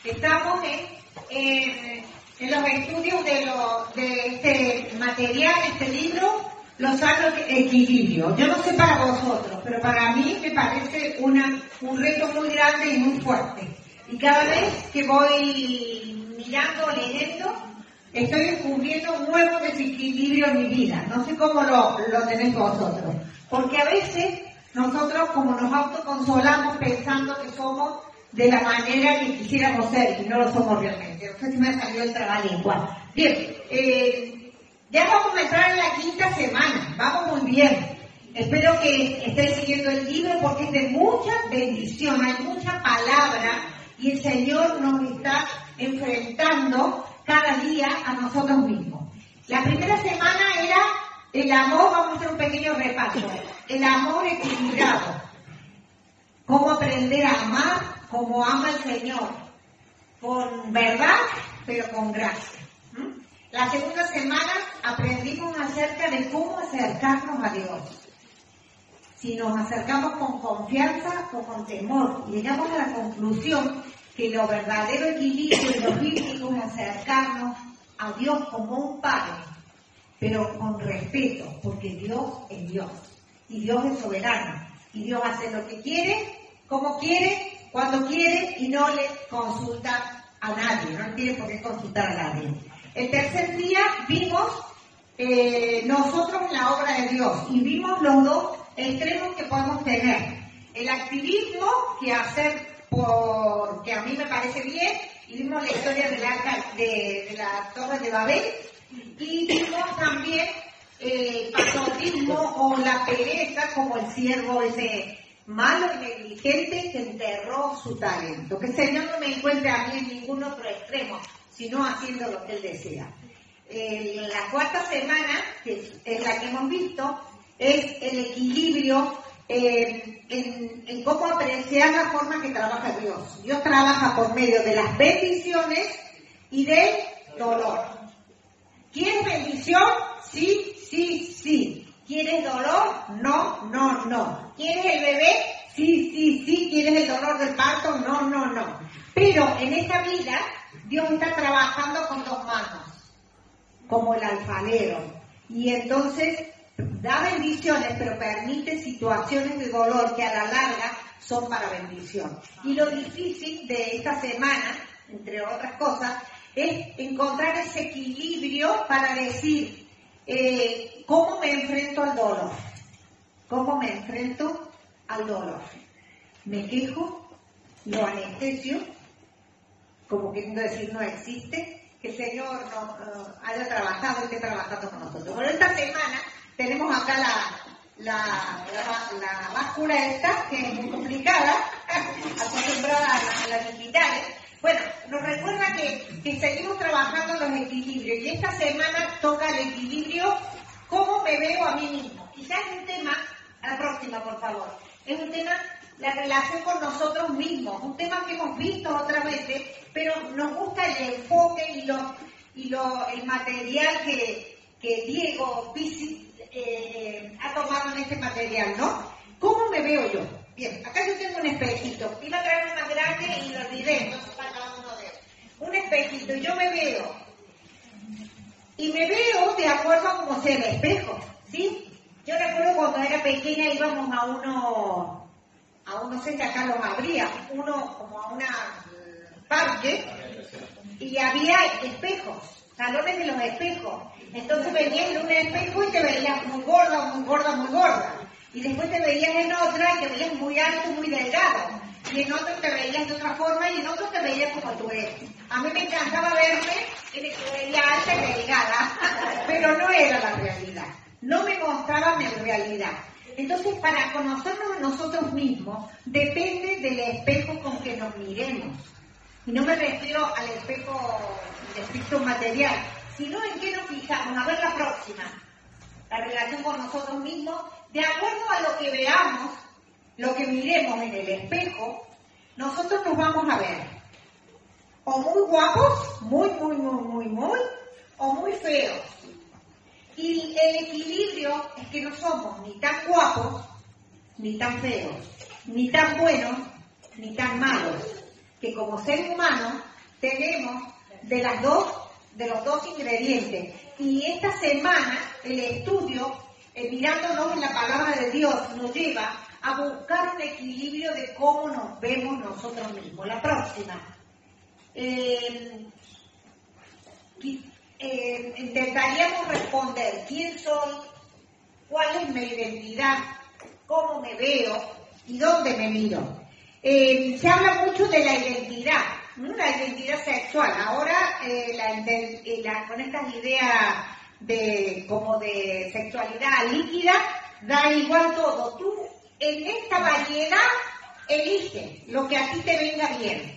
Estamos en los estudios de este material, este libro, Los Sanos Equilibrios. Yo no sé para vosotros, pero para mí me parece un reto muy grande y muy fuerte. Y cada vez que voy mirando, leyendo, estoy descubriendo un nuevo desequilibrio en mi vida. No sé cómo lo tenéis vosotros. Porque a veces nosotros, como nos autoconsolamos pensando que somos de la manera que quisiéramos ser, y no lo somos realmente. No sé si me salió el trabalengua. Bien, ya vamos a entrar en la quinta semana. Vamos muy bien. Espero que estéis siguiendo el libro porque es de mucha bendición, hay mucha palabra y el Señor nos está enfrentando cada día a nosotros mismos. La primera semana era el amor, vamos a hacer un pequeño repaso. El amor equilibrado. Cómo aprender a amar como ama el Señor. Con verdad, pero con gracia. La segunda semana aprendimos acerca de cómo acercarnos a Dios. Si nos acercamos con confianza o con temor. Llegamos a la conclusión que lo verdadero equilibrio y lo bíblico es acercarnos a Dios como un Padre, pero con respeto, porque Dios es Dios. Y Dios es soberano. Y Dios hace lo que quiere, como quiere, cuando quiere, y no le consulta a nadie. No tiene por qué consultar a nadie. El tercer día vimos nosotros en la obra de Dios. Y vimos los dos extremos que podemos tener. El activismo, que hacer porque a mí me parece bien, y vimos la historia del arca de la Torre de Babel, y vimos también el pasotismo o la pereza como el siervo ese malo y negligente que enterró su talento. Que el Señor no me encuentre a mí en ningún otro extremo, sino haciendo lo que Él desea. La cuarta semana, que es la que hemos visto, es el equilibrio en cómo apreciar la forma que trabaja Dios. Dios trabaja por medio de las bendiciones y del dolor. ¿Quieres bendición? Sí, sí, sí. ¿Quieres dolor? No, no, no. ¿Quieres el bebé? Sí, sí, sí. ¿Quieres el dolor del parto? No, no, no. Pero en esta vida, Dios está trabajando con dos manos, como el alfarero. Y entonces da bendiciones, pero permite situaciones de dolor que a la larga son para bendición. Y lo difícil de esta semana, entre otras cosas, es encontrar ese equilibrio para decir cómo me enfrento al dolor. ¿Cómo me enfrento al dolor? Me quejo, lo anestesio, como queriendo decir no existe, que el Señor haya trabajado y esté trabajando con nosotros. Bueno, esta semana tenemos acá la báscula esta, que es muy complicada, acostumbrada a las digitales. Bueno, nos recuerda que seguimos trabajando en los equilibrios y esta semana toca el equilibrio, cómo me veo a mí mismo. Quizás es un tema, a la próxima por favor, es un tema, la relación con nosotros mismos, un tema que hemos visto otras veces, pero nos gusta el enfoque y el material que Diego Pisi ha tomado en este material, ¿no? ¿Cómo me veo yo? Bien, acá yo tengo un espejito. Iba a traer uno más grande y lo olvidé, entonces para cada uno de ellos. Un espejito, yo me veo. Y me veo de acuerdo a cómo sea el espejo, ¿sí? Yo recuerdo cuando era pequeña íbamos a uno, no sé si acá los habría, uno como a una parque, y había espejos, salones de los espejos. Entonces venías en un espejo y te veías muy gorda, muy gorda, muy gorda. Y después te veías en otra y te veías muy alto, muy delgado. Y en otro te veías de otra forma y en otro te veías como tú eres. A mí me encantaba verme en el que veía alta y delgada, pero no era la realidad. No me mostraba mi realidad. Entonces, para conocernos a nosotros mismos, depende del espejo con que nos miremos. Y no me refiero al espejo de aspecto material, sino en qué nos fijamos. A ver la próxima. La relación con nosotros mismos, de acuerdo a lo que veamos, lo que miremos en el espejo, nosotros nos vamos a ver o muy guapos, muy, o muy feos. Y el equilibrio es que no somos ni tan guapos, ni tan feos, ni tan buenos, ni tan malos, que como seres humanos tenemos de los dos ingredientes. Y esta semana el estudio, mirándonos en la palabra de Dios, nos lleva a buscar un equilibrio de cómo nos vemos nosotros mismos. La próxima. Intentaríamos responder quién soy, cuál es mi identidad, cómo me veo y dónde me miro. Se habla mucho de la identidad, la identidad sexual. Ahora con estas ideas como de sexualidad líquida, da igual todo. Tú en esta variedad eliges lo que a ti te venga bien.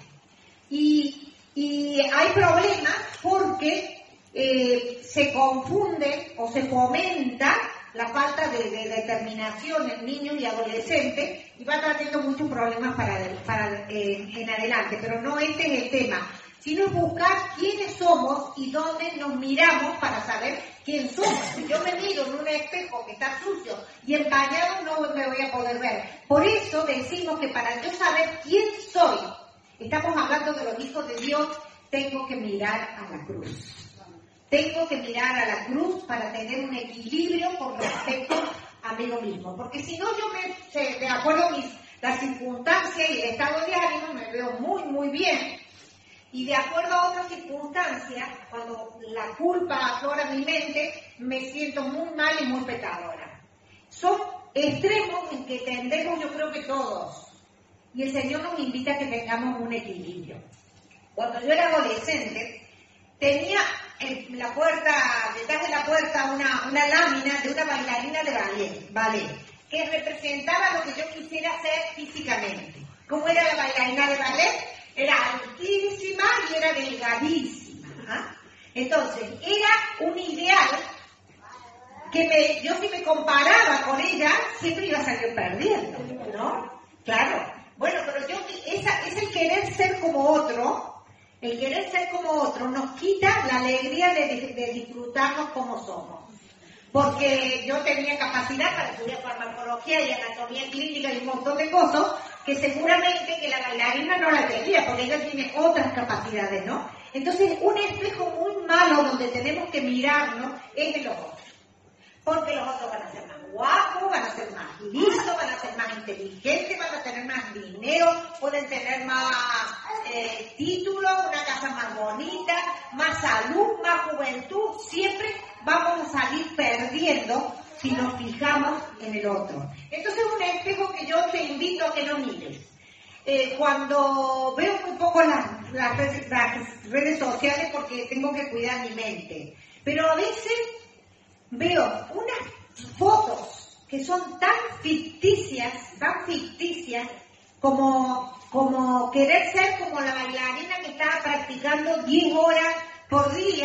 Y hay problemas porque se confunde o se fomenta la falta de determinación en niños y adolescentes y va trayendo muchos problemas en adelante, pero no este es el tema, sino buscar quiénes somos y dónde nos miramos para saber quién somos. Si yo me miro en un espejo que está sucio y empañado, no me voy a poder ver. Por eso decimos que para yo saber quién soy, estamos hablando de los hijos de Dios, tengo que mirar a la cruz. Tengo que mirar a la cruz para tener un equilibrio con respecto a mí mismo. Porque si no, de acuerdo a las circunstancias y el estado de ánimo, me veo muy, muy bien. Y de acuerdo a otras circunstancias, cuando la culpa aflora mi mente, me siento muy mal y muy pecadora. Son extremos en que tendemos, yo creo que todos. Y el Señor nos invita a que tengamos un equilibrio. Cuando yo era adolescente, tenía en la puerta, detrás de la puerta, una lámina de una bailarina de ballet, que representaba lo que yo quisiera hacer físicamente. ¿Cómo era la bailarina de ballet? Era altísima y era delgadísima. ¿Ah? Entonces, era un ideal que yo si me comparaba con ella, siempre iba a salir perdiendo, ¿no? Claro. Bueno, pero es el querer ser como otro. El querer ser como otro nos quita la alegría de disfrutarnos como somos. Porque yo tenía capacidad para estudiar farmacología y anatomía clínica y un montón de cosas que seguramente que la bailarina no la tenía, porque ella tiene otras capacidades, ¿no? Entonces, un espejo muy malo donde tenemos que mirarnos es en los otros. Porque los otros van a ser más guapos, van a ser más listos, van a ser más inteligentes, van a tener más dinero, pueden tener más títulos, una casa más bonita, más salud, más juventud. Siempre vamos a salir perdiendo si nos fijamos en el otro. Entonces es un espejo que yo te invito a que no mires. Cuando veo muy poco las redes sociales porque tengo que cuidar mi mente, pero a veces veo unas fotos que son tan ficticias como querer ser como la bailarina que estaba practicando 10 horas por día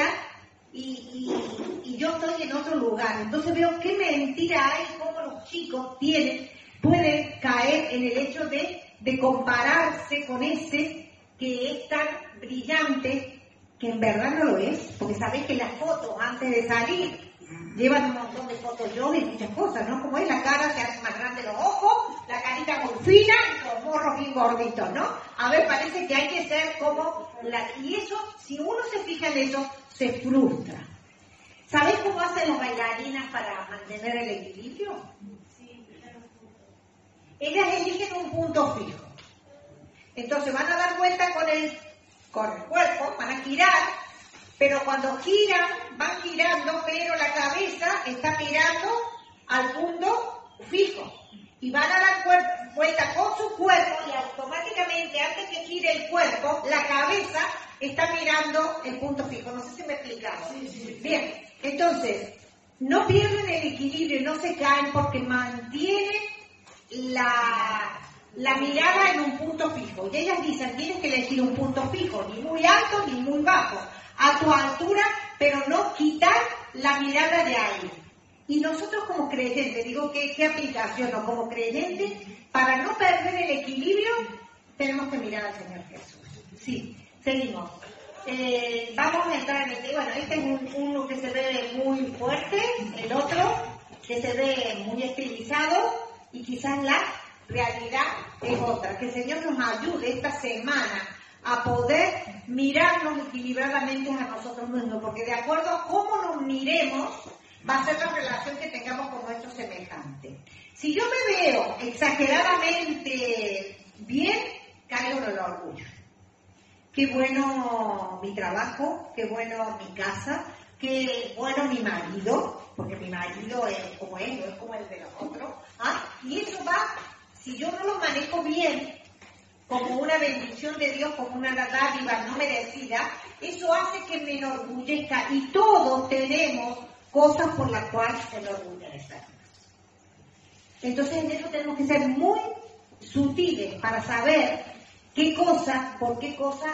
y yo estoy en otro lugar. Entonces veo qué mentira hay, cómo los chicos pueden caer en el hecho de compararse con ese que es tan brillante, que en verdad no lo es, porque sabéis que las fotos antes de salir llevan un montón de fotos y muchas cosas, ¿no? Como es la cara, se hace más grande los ojos, la carita muy fina y los morros bien gorditos, ¿no? A ver, parece que hay que ser como y eso, si uno se fija en eso, se frustra. ¿Sabéis cómo hacen las bailarinas para mantener el equilibrio? Ellas eligen un punto fijo. Entonces van a dar vuelta con el cuerpo, van a girar, pero cuando giran, van girando, pero la cabeza está mirando al punto fijo. Y van a dar vuelta con su cuerpo y automáticamente, antes que gire el cuerpo, la cabeza está mirando el punto fijo. No sé si me he explicado. Sí. Bien, entonces, no pierden el equilibrio y no se caen porque mantienen la mirada en un punto fijo. Y ellas dicen, tienes que elegir un punto fijo, ni muy alto ni muy bajo, a tu altura, pero no quitar la mirada de ahí. Y nosotros como creyentes, digo, ¿qué aplicación? ¿No? Como creyentes, para no perder el equilibrio, tenemos que mirar al Señor Jesús. Sí, seguimos. Vamos a entrar en este, bueno, este es uno que se ve muy fuerte, el otro que se ve muy estilizado, y quizás la realidad es otra. Que el Señor nos ayude esta semana a poder mirarnos equilibradamente a nosotros mismos, porque de acuerdo a cómo nos miremos, va a ser la relación que tengamos con nuestros semejantes. Si yo me veo exageradamente bien, caigo en el orgullo. Qué bueno mi trabajo, qué bueno mi casa, qué bueno mi marido, porque mi marido es como él, no es como el de los otros. Y eso va, si yo no lo manejo bien, como una bendición de Dios, como una dádiva no merecida, eso hace que me enorgullezca. Y todos tenemos cosas por las cuales enorgullecernos. Entonces en eso tenemos que ser muy sutiles para saber qué cosas, por qué cosas,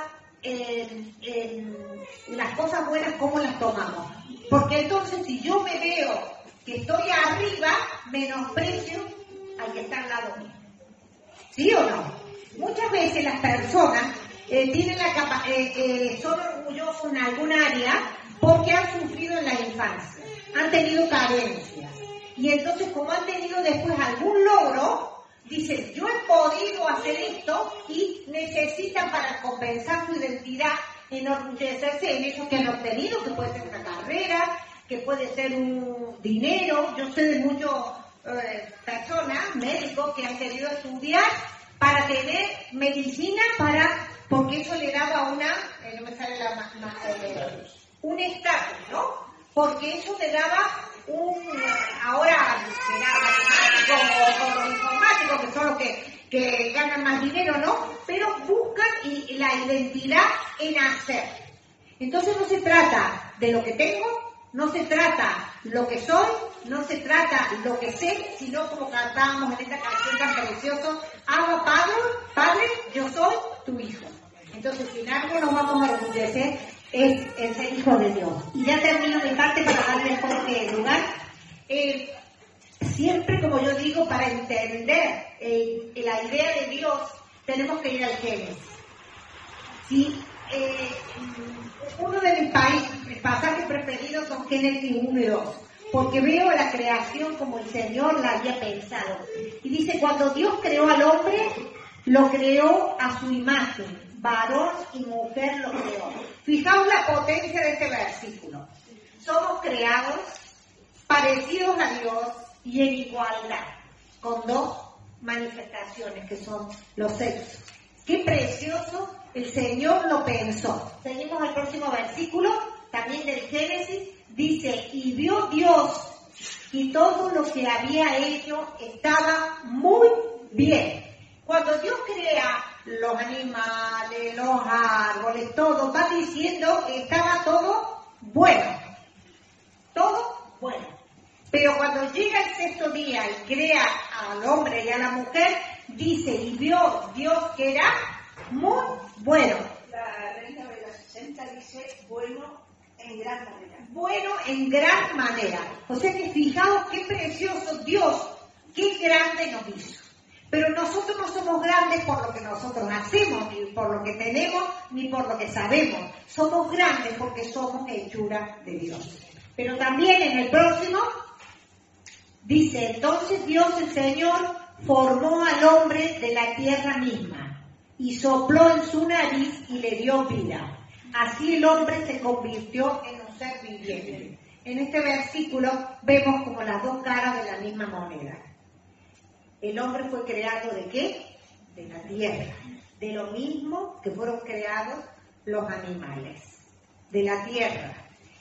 las cosas buenas, cómo las tomamos. Porque entonces si yo me veo que estoy arriba, menosprecio al que está al lado mío. ¿Sí o no? Muchas veces las personas tienen son orgullosos en algún área porque han sufrido en la infancia, han tenido carencias. Y entonces como han tenido después algún logro, dicen, yo he podido hacer esto, y necesitan para compensar su identidad enorgullecerse en eso que han obtenido, que puede ser una carrera, que puede ser un dinero. Yo sé de muchas personas, médicos, que han querido estudiar para tener medicina, porque eso le daba no me sale un estatus, ¿no? Porque eso le daba ahora será matemático o informático, que son los que ganan más dinero, ¿no? Pero buscan la identidad en hacer. Entonces no se trata de lo que tengo, no se trata lo que soy, no se trata lo que sé, sino como cantábamos en esta canción tan preciosa, Abba Padre, yo soy tu hijo. Entonces, si en algo nos vamos a orgullecer, es el ser hijo de Dios. Y ya termino mi parte para darle Jorge lugar. Siempre, como yo digo, para entender la idea de Dios, tenemos que ir al Génesis. ¿Sí? Uno de mis pasajes preferidos son Génesis 1 y 2, porque veo la creación como el Señor la había pensado. Y dice, cuando Dios creó al hombre, lo creó a su imagen, varón y mujer lo creó. Fijaos la potencia de este versículo. Somos creados parecidos a Dios y en igualdad, con dos manifestaciones que son los sexos. Qué precioso, el Señor lo pensó. Seguimos al próximo versículo, también del Génesis, dice, y vio Dios y todo lo que había hecho estaba muy bien. Cuando Dios crea los animales, los árboles, todo, va diciendo que estaba todo bueno. Todo bueno. Pero cuando llega el sexto día y crea al hombre y a la mujer, dice, y vio Dios que era muy bueno. La Reina de la 60 dice, bueno en gran manera. Bueno en gran manera. O sea que fijaos qué precioso Dios, qué grande nos hizo. Pero nosotros no somos grandes por lo que nosotros hacemos, ni por lo que tenemos, ni por lo que sabemos. Somos grandes porque somos hechura de Dios. Pero también en el próximo dice, entonces Dios el Señor formó al hombre de la tierra misma y sopló en su nariz y le dio vida. Así el hombre se convirtió en un ser viviente. En este versículo vemos como las dos caras de la misma moneda. El hombre fue creado ¿de qué? De la tierra. De lo mismo que fueron creados los animales. De la tierra.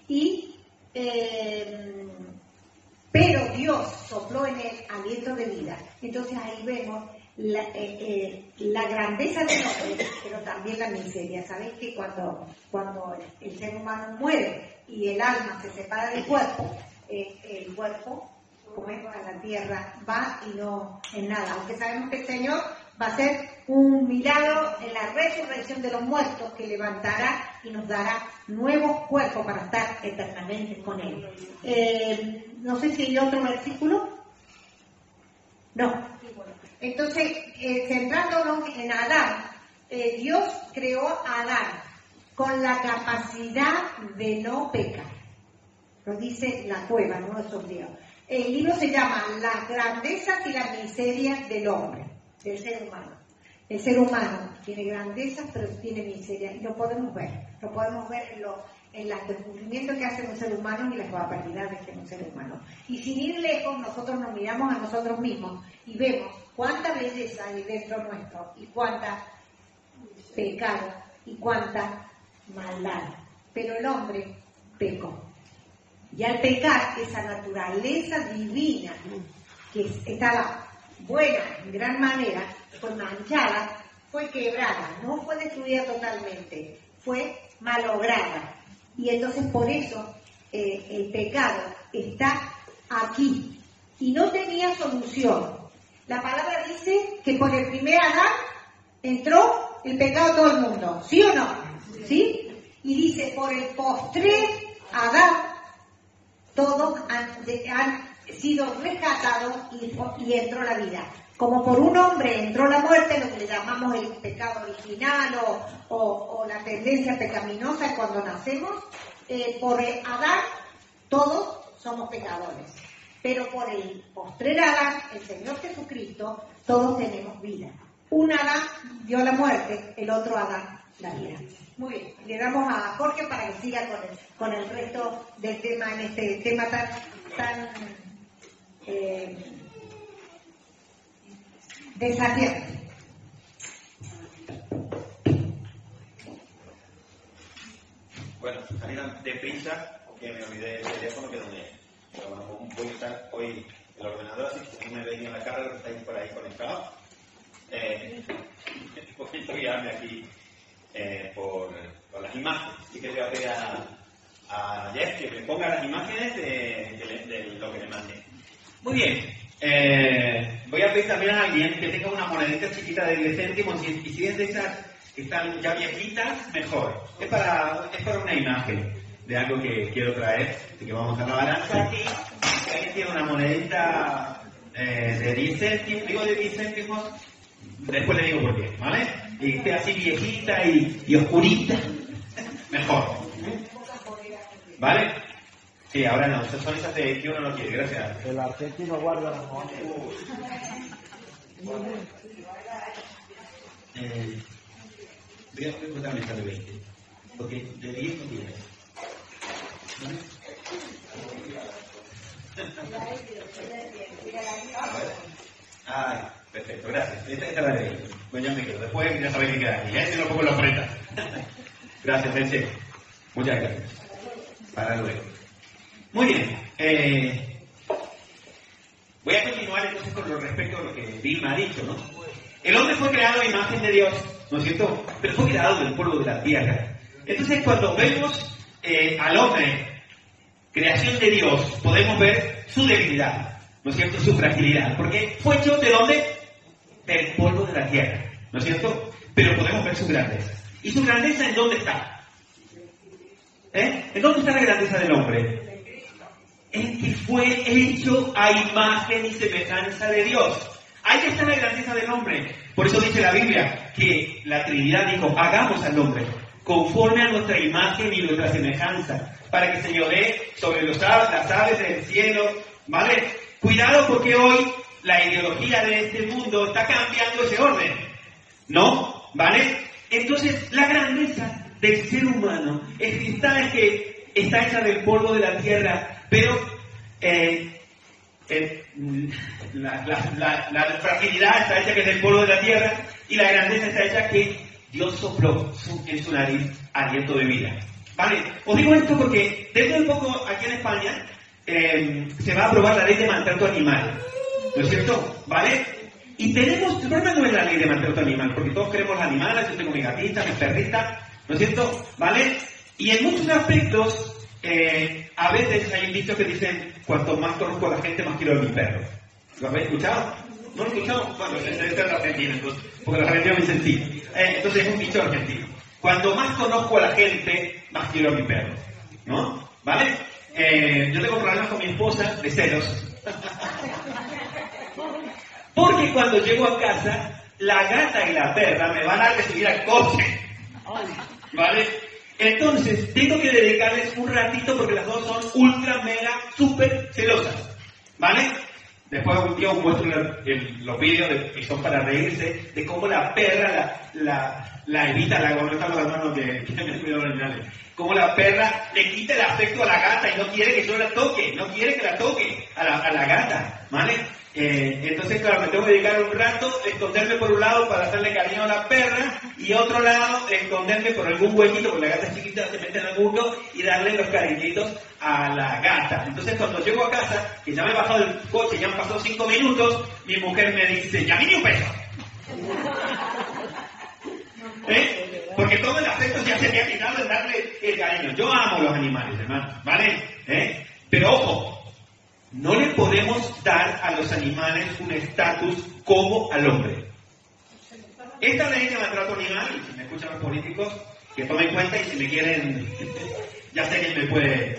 Pero Dios sopló en él aliento de vida. Entonces ahí vemos la grandeza del hombre, pero también la miseria. ¿Sabéis que cuando el ser humano muere y el alma se separa del cuerpo, el cuerpo, como es a la tierra, va y no en nada? Aunque sabemos que el Señor va a hacer un milagro en la resurrección de los muertos, que levantará y nos dará nuevos cuerpos para estar eternamente con Él. No sé si hay otro versículo. No. Entonces, centrándonos en Adán, Dios creó a Adán con la capacidad de no pecar. Lo dice la cueva, no esos días. El libro se llama Las grandezas y las miserias del hombre, del ser humano. El ser humano tiene grandezas, pero tiene miseria, y lo podemos ver en los descubrimientos que hace un ser humano y las barbaridades que hace un ser humano. Y sin ir lejos, nosotros nos miramos a nosotros mismos y vemos cuánta belleza hay dentro nuestro, y cuánta pecado, y cuánta maldad. Pero el hombre pecó. Y al pecar, esa naturaleza divina, que estaba buena en gran manera, fue manchada, fue quebrada, no fue destruida totalmente, fue malograda. Y entonces por eso el pecado está aquí y no tenía solución. La palabra dice que por el primer Adán entró el pecado a todo el mundo, ¿sí o no? ¿Sí? Y dice, por el postrer Adán todos han sido rescatados y entró la vida. Como por un hombre entró la muerte, lo que le llamamos el pecado original o la tendencia pecaminosa cuando nacemos, por Adán todos somos pecadores. Pero por el postrer Adán, el Señor Jesucristo, todos tenemos vida. Un Adán dio la muerte, el otro Adán la vida. Muy bien, le damos a Jorge para que siga con el resto del tema, en este tema tan desafiante. Bueno, salieron deprisa, que me olvidé el teléfono, que donde bueno, voy a usar hoy el ordenador, así que no me veis en la cara, que estáis por ahí conectados. Porque estoy guiarme aquí por las imágenes. Así que le voy a pedir a Jeff que me ponga las imágenes de lo que le mandé. Muy bien. Voy a pedir también a alguien que tenga una monedita chiquita de 10 céntimos y si es de esas que están ya viejitas, mejor. Es para una imagen de algo que quiero traer, así que vamos a la balanza aquí. Alguien tiene una monedita de 10 céntimos, digo de 10 céntimos, después le digo por qué, ¿vale? Y que esté así viejita y oscurita, mejor. ¿Vale? Sí, ahora no, son esas de que uno no quiere, gracias. El argentino guarda las monedas. Voy a contarme esta de 20, porque de 10 no tiene. Ay, perfecto, gracias. Esta es la de 20. Bueno, ya me quedo. Después ya sabéis que queda aquí, si no pongo en la ofrenda. Gracias, Enche. Muchas gracias. Para luego. Muy bien. Voy a continuar entonces con lo respecto a lo que Vilma ha dicho, ¿no? El hombre fue creado a imagen de Dios, ¿no es cierto? Pero fue creado del polvo de la tierra. Entonces, cuando vemos al hombre, creación de Dios, podemos ver su debilidad, ¿no es cierto? Su fragilidad. Porque fue hecho ¿de dónde? Del polvo de la tierra, ¿no es cierto? Pero podemos ver su grandeza. ¿Y su grandeza en dónde está? ¿En dónde está la grandeza del hombre? En que fue hecho a imagen y semejanza de Dios. Ahí está la grandeza del hombre. Por eso dice la Biblia que la Trinidad dijo, hagamos al hombre conforme a nuestra imagen y nuestra semejanza, para que señoree sobre las aves del cielo, ¿vale? Cuidado porque hoy la ideología de este mundo está cambiando ese orden, ¿no? ¿Vale? Entonces, la grandeza del ser humano es que está hecha del polvo de la tierra, pero la fragilidad está hecha que es del polvo de la tierra y la grandeza está hecha que Dios sopló en su nariz aliento de vida. ¿Vale? Os digo esto porque dentro de poco aquí en España se va a aprobar la ley de maltrato animal, ¿no es cierto? ¿Vale? Y tenemos, el problema no es la ley de maltrato animal, porque todos queremos los animales, yo tengo mi gatita, mi perrita, ¿no es cierto? ¿Vale? Y en muchos aspectos, a veces hay un dicho que dicen, cuanto más conozco a la gente, más quiero a mi perro. ¿Lo habéis escuchado? ¿No lo he escuchado? Bueno, este es argentino, entonces, porque los argentinos me dicen sí. Entonces es un dicho argentino. Cuanto más conozco a la gente, más quiero a mi perro. ¿No? ¿Vale? Yo tengo problemas con mi esposa de celos. Porque cuando llego a casa, la gata y la perra me van a recibir al coche. ¿Vale? Entonces, tengo que dedicarles un ratito porque las dos son ultra, mega, súper celosas. ¿Vale? Después un día os muestro los vídeos que son para reírse, de cómo la perra la evita, no están los hermanos que me cuidan los animales, cómo la perra le quita el afecto a la gata y no quiere que yo la toque, no quiere que la toque a la gata, ¿vale? Entonces, claro, me tengo que dedicar un rato, esconderme por un lado para hacerle cariño a la perra y otro lado, esconderme por algún huequito, porque la gata es chiquita, se mete en el mundo y darle los cariñitos a la gata. Entonces, cuando llego a casa, que ya me he bajado del coche, ya han pasado 5 minutos, mi mujer me dice, ya ni un peso. Porque todo el afecto ya se me ha quitado en darle el cariño. Yo amo los animales, hermano, ¿vale? Pero ojo, no le podemos dar a los animales un estatus como al hombre. Esta ley de maltrato animal, y si me escuchan los políticos, que tomen cuenta y si me quieren, ya sé que me puede...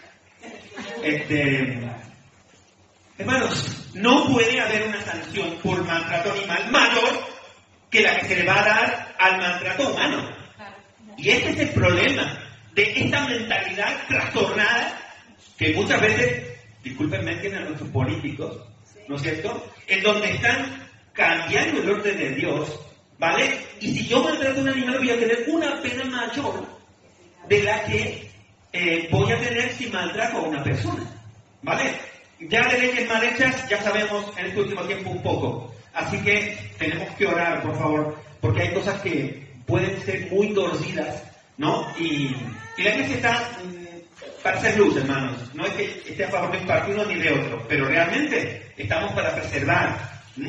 Hermanos, no puede haber una sanción por maltrato animal mayor que la que se le va a dar al maltrato humano. Y este es el problema de esta mentalidad trastornada que muchas veces, discúlpenme, tienen a nuestros políticos, ¿no es cierto?, en donde están cambiando el orden de Dios, ¿vale? Y si yo maltrato a un animal voy a tener una pena mayor de la que voy a tener si maltrato a una persona, ¿vale? Ya de leyes mal hechas ya sabemos en este último tiempo un poco, así que tenemos que orar, por favor, porque hay cosas que pueden ser muy torcidas, ¿no? Y la iglesia está para hacer luz, hermanos. No es que esté a favor de un partido ni de otro, pero realmente estamos para preservar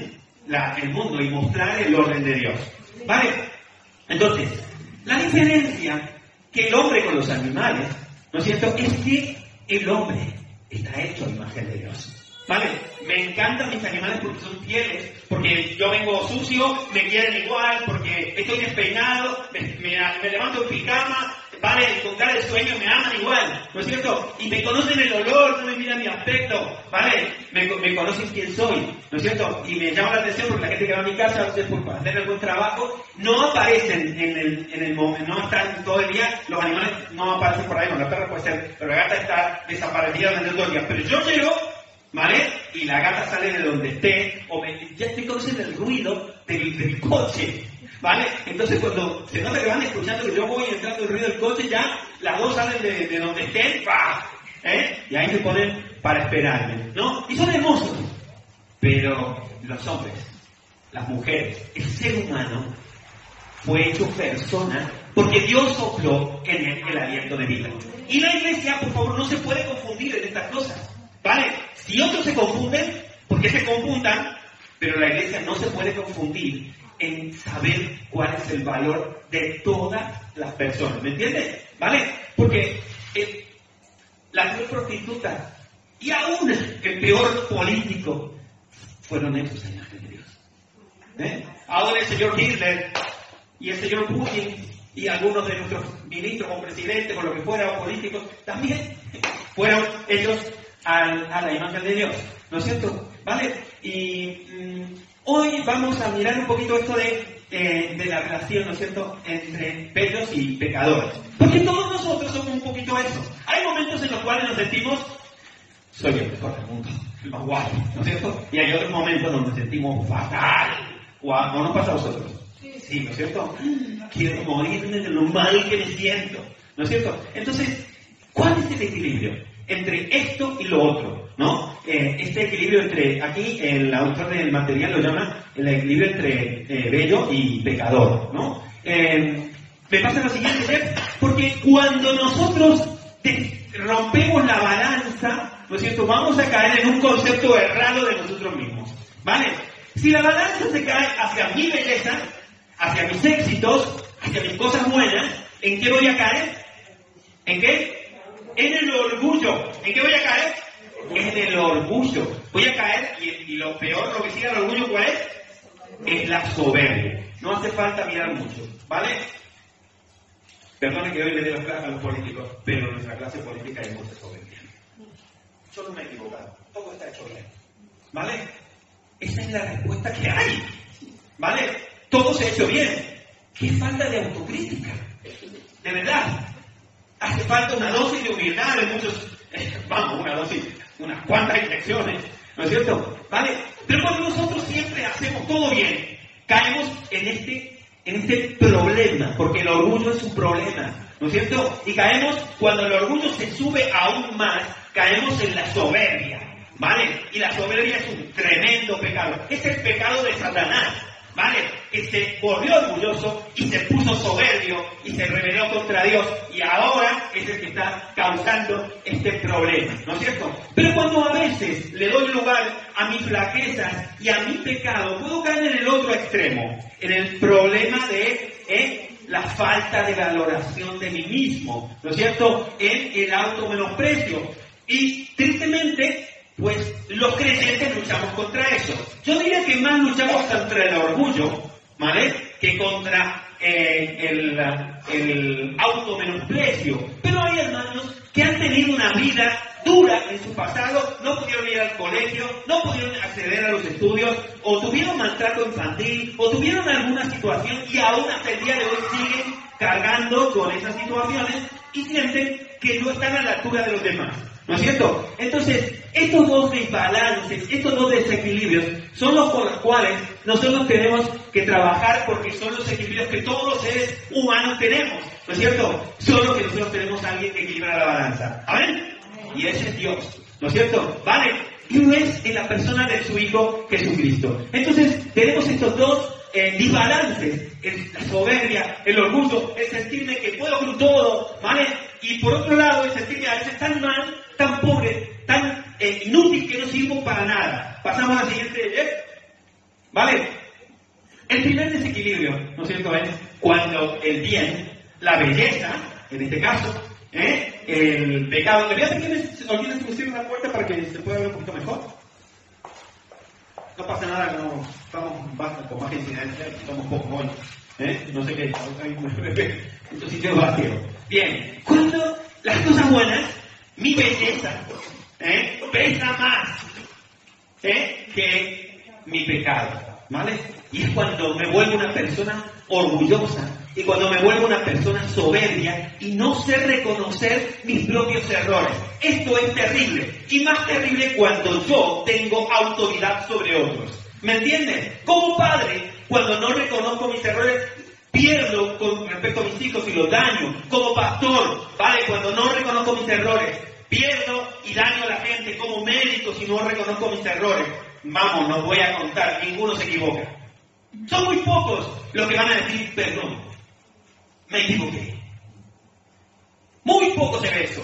el mundo y mostrar el orden de Dios, ¿vale? Entonces, la diferencia que el hombre con los animales, ¿no es cierto?, es que el hombre está hecho a imagen de Dios. ¿Vale? Me encantan mis animales porque son fieles, porque yo vengo sucio, me quieren igual, porque estoy despeinado, me levanto en pijama, ¿vale? Con cara de sueño me aman igual, ¿no es cierto? Y me conocen el olor, no me miran mi aspecto, ¿vale? Me conocen quién soy, ¿no es cierto? Y me llama la atención porque la gente que va a mi casa, a veces por hacer algún trabajo, no aparecen en el momento, no están todo el día, los animales no aparecen por ahí, no, la perra puede ser, pero la gata está desaparecida durante todo el día, pero yo llego, ¿vale? Y la gata sale de donde esté, ya estoy conociendo el ruido del coche, ¿vale? Entonces cuando se nota que van escuchando que yo voy entrando el ruido del coche, ya las dos salen de donde estén, ¡pah! Y ahí se ponen para esperarme, ¿no? Y son hermosos. Pero los hombres, las mujeres, el ser humano fue hecho persona porque Dios sopló en él el aliento de vida. Y la iglesia, por favor, no se puede confundir en estas cosas, ¿vale? Si otros se confunden, porque se confundan, pero la iglesia no se puede confundir en saber cuál es el valor de todas las personas, ¿me entiendes? ¿Vale? Porque la peor prostituta y aún el peor político fueron hechos a imagen de Dios. Ahora el señor Hitler y el señor Putin y algunos de nuestros ministros o presidentes o lo que fuera o políticos también fueron hechos a la imagen de Dios, ¿no es cierto? ¿Vale? Y hoy vamos a mirar un poquito esto de la relación, ¿no es cierto?, entre bellos y pecadores. Porque todos nosotros somos un poquito eso. Hay momentos en los cuales nos sentimos, soy el mejor del mundo, el más guapo, ¿no es cierto? Y hay otros momentos donde nos sentimos fatal. ¿No nos pasa a vosotros? Sí, ¿no es cierto? Quiero morirme de lo mal que me siento, ¿no es cierto? Entonces, ¿cuál es el equilibrio entre esto y lo otro, ¿no? Este equilibrio entre, aquí el autor del material lo llama el equilibrio entre bello y pecador, ¿no? Me pasa lo siguiente, porque cuando nosotros rompemos la balanza, ¿no es cierto?, vamos a caer en un concepto errado de nosotros mismos, ¿vale? Si la balanza se cae hacia mi belleza, hacia mis éxitos, hacia mis cosas buenas, ¿en qué voy a caer? ¿En qué? En el orgullo. ¿En qué voy a caer? En el orgullo. Voy a caer, y lo peor, lo que sigue al orgullo, ¿cuál es? Es la soberbia. No hace falta mirar mucho, ¿vale? Perdone que hoy le dé las clases a los políticos, pero en nuestra clase política hay mucha soberbia. Yo no me he equivocado. Todo está hecho bien, ¿vale? Esa es la respuesta que hay, ¿vale? Todo se ha hecho bien. ¿Qué falta de autocrítica? De verdad. Hace falta una dosis de humildad de muchos, una dosis, unas cuantas inyecciones, ¿no es cierto? ¿Vale? Pero cuando nosotros siempre hacemos todo bien, caemos en este problema, porque el orgullo es un problema, ¿no es cierto? Y caemos, cuando el orgullo se sube aún más, caemos en la soberbia, ¿vale? Y la soberbia es un tremendo pecado. Es el pecado de Satanás, ¿vale? Que se volvió orgulloso y se puso soberbio y se rebeló contra Dios, y ahora es el que está causando este problema, ¿no es cierto? Pero cuando a veces le doy lugar a mis flaquezas y a mi pecado, puedo caer en el otro extremo, en el problema de la falta de valoración de mí mismo, ¿no es cierto? En el automenosprecio. Y tristemente, pues los creyentes luchamos contra eso. Yo diría que más luchamos contra el orgullo, ¿vale? Que contra el automenosprecio. Pero hay hermanos que han tenido una vida dura en su pasado, no pudieron ir al colegio, no pudieron acceder a los estudios, o tuvieron maltrato infantil, o tuvieron alguna situación y aún hasta el día de hoy siguen cargando con esas situaciones y sienten que no están a la altura de los demás, ¿no es cierto? Entonces, estos dos desbalances, estos dos desequilibrios son los por los cuales nosotros tenemos que trabajar, porque son los equilibrios que todos los seres humanos tenemos, ¿no es cierto? Solo que nosotros tenemos a alguien que equilibra la balanza. ¿Amén? Y ese es Dios, ¿no es cierto? ¿Vale? Y lo es en la persona de su Hijo Jesucristo. Entonces, tenemos estos dos desbalances, la soberbia, el orgullo, el sentirme que puedo con todo, ¿vale? Y por otro lado, el sentirme a veces tan mal, tan pobre, tan inútil que no sirvo para nada. Pasamos a la siguiente, ¿vale? El primer desequilibrio, ¿no es cierto? Es cuando el bien, la belleza, en este caso, el pecado. Le voy a pedir que me olviden si me cierren la puerta para que se pueda ver un poquito mejor. No pasa nada, no estamos con más incidencia, estamos poco hoy. No sé qué, hay un sitio vacío. Bien, cuando las cosas buenas, mi belleza, pesa más que mi pecado, ¿vale? Y es cuando me vuelvo una persona orgullosa, y cuando me vuelvo una persona soberbia y no sé reconocer mis propios errores. Esto es terrible, y más terrible cuando yo tengo autoridad sobre otros. ¿Me entienden? Como padre, cuando no reconozco mis errores, pierdo con respecto a mis hijos y los daño. Como pastor, ¿vale? Cuando no reconozco mis errores, pierdo y daño a la gente. Como médico, si no reconozco mis errores, vamos, no voy a contar, ninguno se equivoca. Son muy pocos los que van a decir perdón. Me equivoqué. Muy poco se ve eso.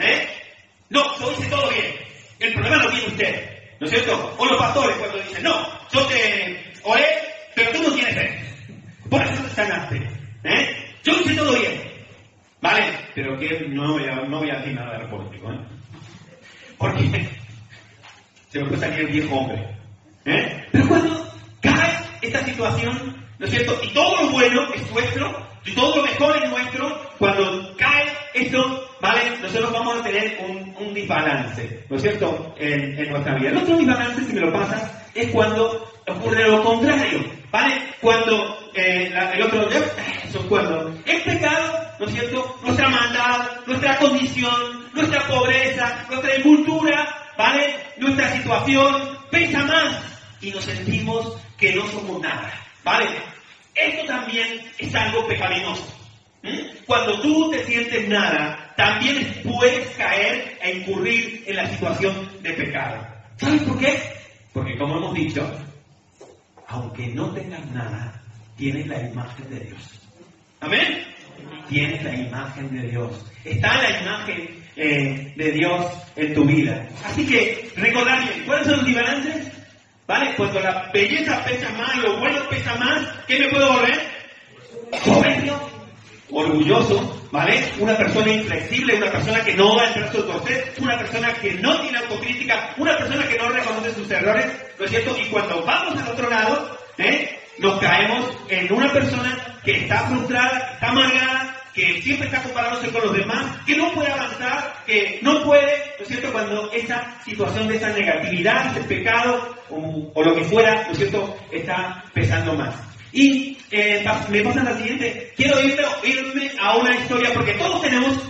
No, yo hice todo bien. El problema lo tiene usted, ¿no es cierto? O los pastores cuando dicen, no, yo te oré, pero tú no tienes fe. Por eso te sanaste. Yo hice todo bien. ¿Vale? Pero que no voy a decir nada de político, porque se me puede salir el viejo hombre. Pero cuando cae esta situación, ¿no es cierto? Y todo lo bueno es nuestro, y todo lo mejor es nuestro, cuando cae esto, ¿vale? Nosotros vamos a tener un desbalance, ¿no es cierto? En nuestra vida. El otro desbalance, si me lo pasas, es cuando ocurre lo contrario, ¿vale? Cuando el otro, eso cuando el pecado, ¿no es cierto? Nuestra maldad, nuestra condición, nuestra pobreza, nuestra incultura, ¿vale? Nuestra situación pesa más y nos sentimos que no somos nada, ¿vale? Esto también es algo pecaminoso. Cuando tú te sientes nada, también puedes caer e incurrir en la situación de pecado. ¿Sabes por qué? Porque como hemos dicho, aunque no tengas nada, tienes la imagen de Dios. ¿Amén? Tienes la imagen de Dios. Está la imagen de Dios en tu vida. Así que, recordad bien, ¿cuáles son los desbalances? ¿Vale? Cuando la belleza pesa más, lo bueno pesa más, ¿qué me puedo volver? Soberbio, orgulloso, ¿vale? Una persona inflexible, una persona que no da el brazo a torcer, una persona que no tiene autocrítica, una persona que no reconoce sus errores, ¿no es cierto? Y cuando vamos al otro lado, nos caemos en una persona que está frustrada, está amargada, que siempre está comparándose con los demás, que no puede avanzar, que no puede, ¿no es cierto? Cuando esa situación de esa negatividad, ese pecado o lo que fuera, ¿no es cierto?, está pesando más. Y me pasa la siguiente, quiero irme a una historia, porque todos tenemos a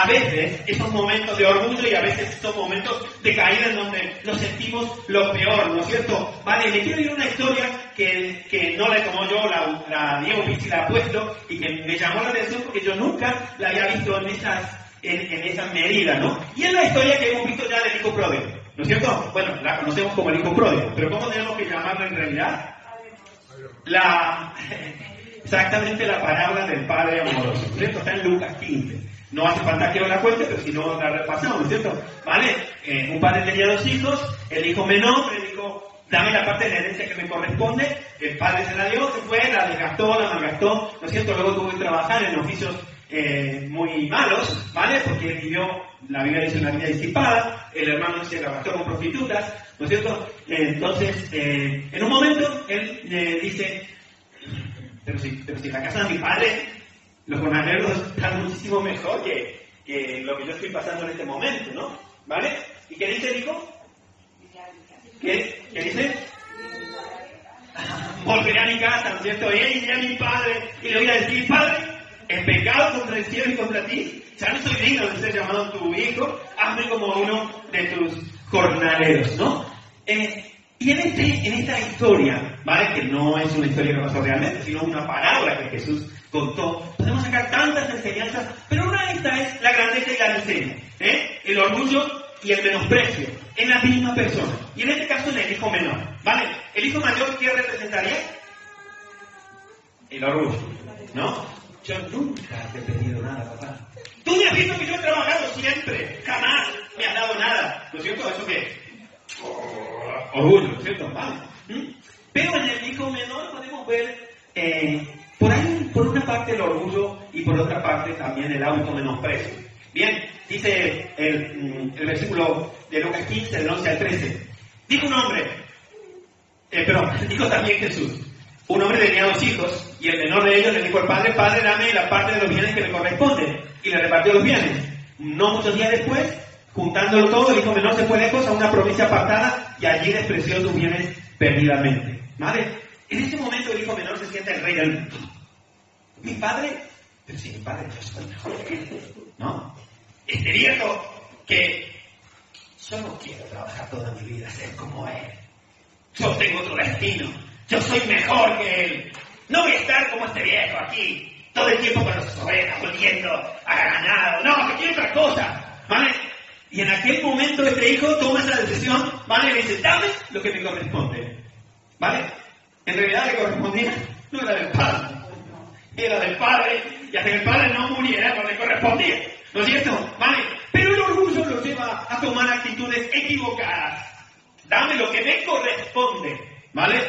a veces esos momentos de orgullo y a veces esos momentos de caída en donde nos sentimos lo peor, ¿no es cierto? Vale, le quiero ir una historia que no la he tomado yo, la Diego Pizzi la ha puesto y que me llamó la atención porque yo nunca la había visto en esas medidas, ¿no? Y es la historia que hemos visto ya del hijo pródigo, ¿no es cierto? Bueno, la conocemos como el hijo pródigo, pero ¿cómo tenemos que llamarla en realidad? Exactamente la parábola del padre amoroso, ¿no es cierto? Está en Lucas 15. No hace falta que os la cuente, pero si no la repasamos, ¿no es cierto? ¿Vale? Un padre tenía 2 hijos, el hijo menor le dijo, dame la parte de la herencia que me corresponde, el padre se la dio, se fue, la desgastó, la malgastó, ¿no es cierto? Luego tuvo que trabajar en oficios muy malos, ¿vale? Porque vivió, la Biblia dice, una vida disipada, el hermano se la gastó con prostitutas, ¿no es cierto? Entonces, en un momento, él dice, pero si la casa de mi padre, los jornaleros están muchísimo mejor que lo que yo estoy pasando en este momento, ¿no? ¿Vale? ¿Y qué dice el hijo? ¿Qué dice? Volveré a mi casa, ¿no es cierto? Y iré a mi padre y le voy a decir, padre, he pecado contra el cielo y contra ti, ya no soy digno de ser llamado tu hijo, hazme como uno de tus jornaleros, ¿no? Y en esta historia, ¿vale? Que no es una historia que pasó realmente, sino una parábola que Jesús contó, podemos sacar tantas enseñanzas, pero una de estas es la grandeza y la miseria, el orgullo y el menosprecio en la misma persona. Y en este caso en el hijo menor, ¿vale? El hijo mayor, ¿qué representaría? El orgullo, ¿no? Yo nunca te he pedido nada, papá. Tú me has visto que yo he trabajado siempre, jamás me has dado nada, ¿no es cierto? ¿Eso qué es? Orgullo, ¿no es cierto? Vale. Pero en el hijo menor podemos ver por ahí, por una parte el orgullo y por otra parte también el automenosprecio. Bien, dice el versículo de Lucas 15, del 11 al 13. Dijo un hombre, dijo también Jesús, un hombre tenía 2 hijos y el menor de ellos le dijo al padre, padre, dame la parte de los bienes que me corresponde. Y le repartió los bienes. No muchos días después, juntándolo todo, el hijo menor se fue lejos a una provincia apartada y allí despreció sus bienes perdidamente. ¿Vale? En ese momento el hijo menor se siente el rey del mundo. Mi padre, pero si mi padre yo soy mejor que él, ¿no? Este viejo que yo no quiero trabajar toda mi vida, ser como él. Yo tengo otro destino. Yo soy mejor que él. No voy a estar como este viejo aquí, todo el tiempo con las ovejas, volviendo a ganado. No, que quiero otra cosa, ¿vale? Y en aquel momento este hijo toma esa decisión, ¿vale? Y le dice, dame lo que me corresponde, ¿vale? En realidad le correspondía, no era del padre, era del padre, y hasta que el padre no muriera no le correspondía, ¿no es cierto? ¿Vale? Pero el orgullo lo lleva a tomar actitudes equivocadas. Dame lo que me corresponde, ¿vale?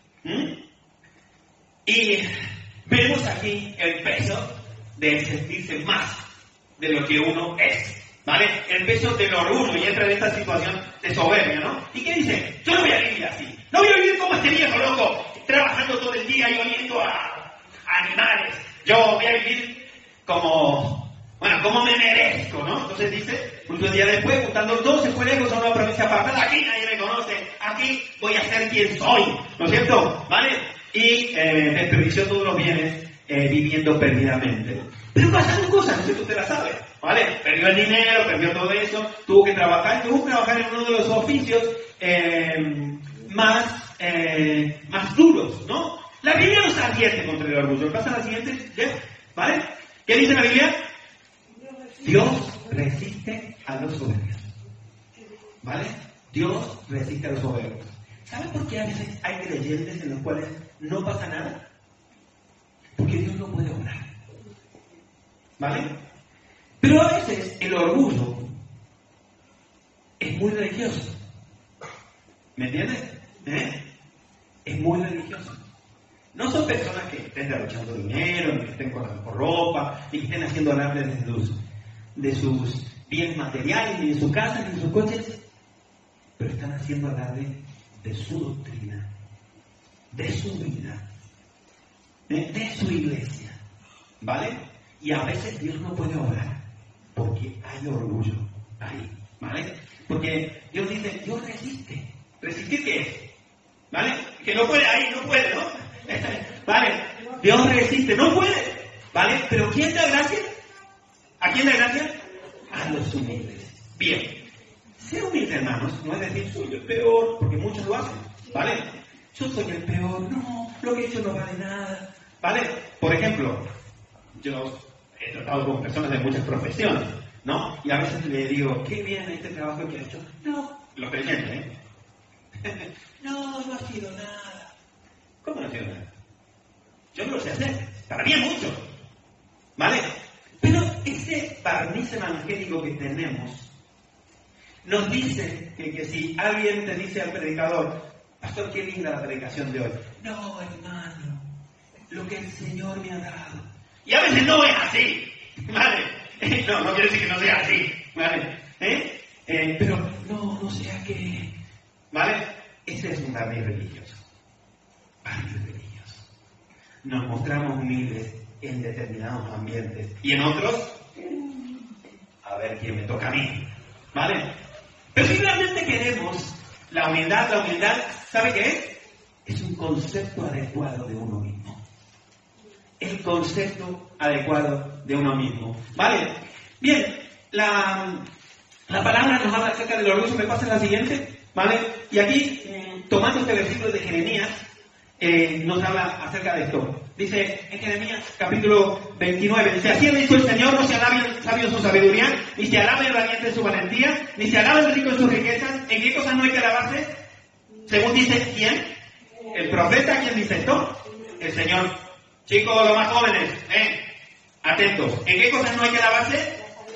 Y vemos aquí el peso de sentirse más de lo que uno es, ¿vale? El peso del orgullo, y entra en esta situación de soberbia, ¿no? ¿Y qué dice? Yo no voy a vivir así. No voy a vivir como este viejo loco, trabajando todo el día y oliendo a animales. Yo voy a vivir como me merezco, ¿no? Entonces dice, muchos días después, juntando todo, se fue lejos a una provincia apartada. Aquí nadie me conoce, aquí voy a ser quien soy, ¿no es cierto? ¿Vale? Y desperdició todos los bienes viviendo perdidamente. Pero pasaron cosas, no sé si usted la sabe, ¿vale? Perdió el dinero, perdió todo eso, tuvo que trabajar en uno de los oficios más duros, ¿no? La Biblia nos advierte contra el orgullo. Pasa la siguiente, ¿vale? ¿Qué dice la Biblia? Dios resiste a los soberbios, ¿vale? Dios resiste a los soberbios. ¿Saben por qué a veces hay creyentes en los cuales no pasa nada? Porque Dios no puede obrar, ¿vale? Pero a veces el orgullo es muy religioso. ¿Me entiendes? Es muy religioso. No son personas que estén derrochando dinero, ni que estén con ropa, ni que estén haciendo alarde de sus bienes materiales, ni de su casa, ni de sus coches, pero están haciendo alarde de su doctrina, de su vida, de su iglesia, ¿vale? Y a veces Dios no puede obrar porque hay orgullo ahí, ¿vale? Porque Dios dice, Dios resiste. ¿Resistir qué es? ¿Vale? Que no puede ahí, no puede, ¿no? ¿Vale? Dios resiste, no puede, ¿vale? Pero ¿quién da gracia? ¿A quién da gracia? a los humildes. Bien, ser humilde, hermanos, no es decir soy el peor, porque muchos lo hacen, ¿vale? Yo soy el peor, no, lo que he hecho no vale nada, ¿vale? Por ejemplo, yo he tratado con personas de muchas profesiones, ¿no? Y a veces le digo, qué bien este trabajo que he hecho. No, lo creyente, ¿eh? No ha sido nada. ¿Cómo no ha sido nada? Yo no lo sé hacer, para mí es mucho, ¿vale? Pero ese barniz evangélico que tenemos nos dice que si alguien te dice al predicador, pastor, qué linda la predicación de hoy. No, hermano, lo que el Señor me ha dado. Y a veces no es así, ¿vale? No quiere decir que no sea así, ¿vale? Pero no sea que... ¿Vale? Ese es un barniz religioso. Barniz religioso. Nos mostramos humildes en determinados ambientes y en otros, a ver quién me toca a mí, ¿vale? Pero si realmente queremos la humildad, ¿sabe qué es? Es un concepto adecuado de uno mismo. El concepto adecuado de uno mismo, ¿vale? Bien, la palabra nos habla acerca del orgullo. Me pasa la siguiente, ¿vale? Y aquí, tomando este versículo de Jeremías, nos habla acerca de esto. Dice en Jeremías capítulo 29, dice, así ha dicho el Señor, no se alabe el sabio en su sabiduría, ni se alabe el valiente en su valentía, ni se alabe el rico en sus riquezas. ¿En qué cosas no hay que alabarse? Según dice, ¿quién? El profeta. ¿Quién dice esto? El Señor. Chicos, los más jóvenes, atentos. ¿En qué cosas no hay que alabarse?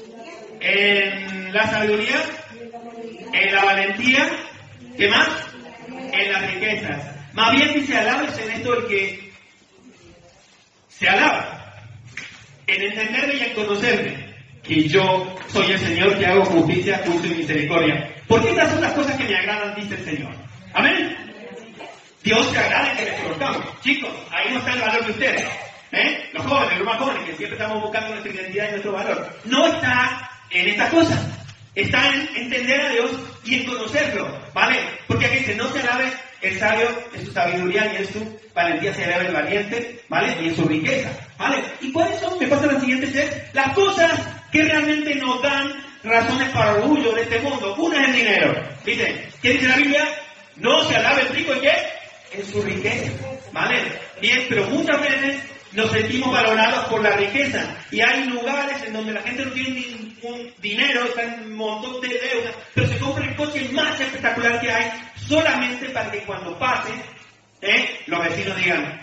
En la sabiduría, en la valentía, ¿qué más? En las riquezas. Más bien dice, alábese en esto el que se alaba, en entenderme y en conocerme, que yo soy el Señor que hago justicia, juicio y misericordia. Porque estas son las cosas que me agradan, dice el Señor. Amén. Dios se agrada en que les conozcamos. Chicos, ahí no está el valor de ustedes. Los jóvenes, los más jóvenes, que siempre estamos buscando nuestra identidad y nuestro valor. No está en estas cosas. Está en entender a Dios y en conocerlo, ¿vale? Porque aquí dice, no se alabe el sabio en su sabiduría ni en su valentía, se alabe el valiente, ¿vale? Y en su riqueza, ¿vale? ¿Y cuáles son? Me pasa la siguiente, es las cosas que realmente nos dan razones para orgullo de este mundo. Una es el dinero. Dice, ¿qué dice la Biblia? No se alabe el rico en qué? En su riqueza, ¿vale? Bien, pero muchas veces nos sentimos valorados por la riqueza. Y hay lugares en donde la gente no tiene ningún dinero, está en un montón de deudas, pero se compra el coche más espectacular que hay, solamente para que cuando pase, los vecinos digan.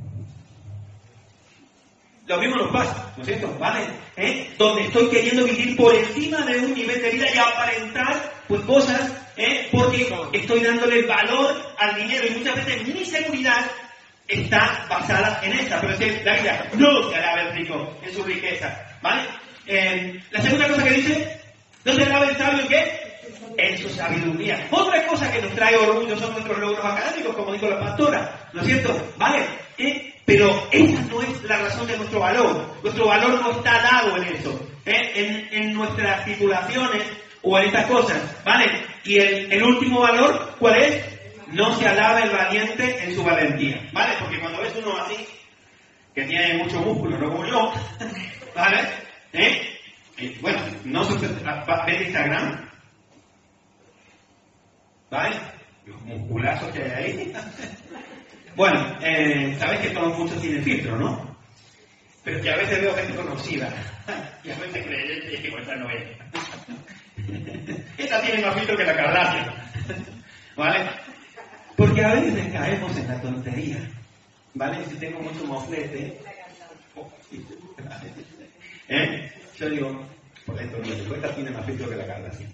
Lo mismo nos pasa, ¿no es cierto? ¿Vale? Donde estoy queriendo vivir por encima de un nivel de vida y aparentar pues cosas, porque estoy dándole valor al dinero y muchas veces mi seguridad está basada en esta. Pero es la Biblia no se alabe el rico en su riqueza, ¿vale? La segunda cosa que dice, no se alabe el sabio en qué? En su sabiduría. Otra cosa que nos trae orgullo son nuestros logros académicos, como dijo la pastora, ¿no es cierto? ¿Vale? Pero esa no es la razón de nuestro valor. Nuestro valor no está dado en eso, en nuestras titulaciones o en estas cosas, ¿vale? Y el último valor, ¿cuál es? No se alabe el valiente en su valentía, ¿vale? Porque cuando ves uno así, que tiene mucho músculo, no como yo, ¿vale? Bueno, no se ve Instagram, ¿vale? Los musculazos que hay ahí. Bueno, sabes que todos muchos tienen filtro, ¿no? Pero que a veces veo gente conocida y a veces creyente y digo, esta no es. Esta tiene más filtro que la Kardashian, ¿vale? Porque a veces caemos en la tontería, ¿vale? Si tengo mucho moflete, yo digo, por dentro mío, esta tiene más filtro que la Kardashian.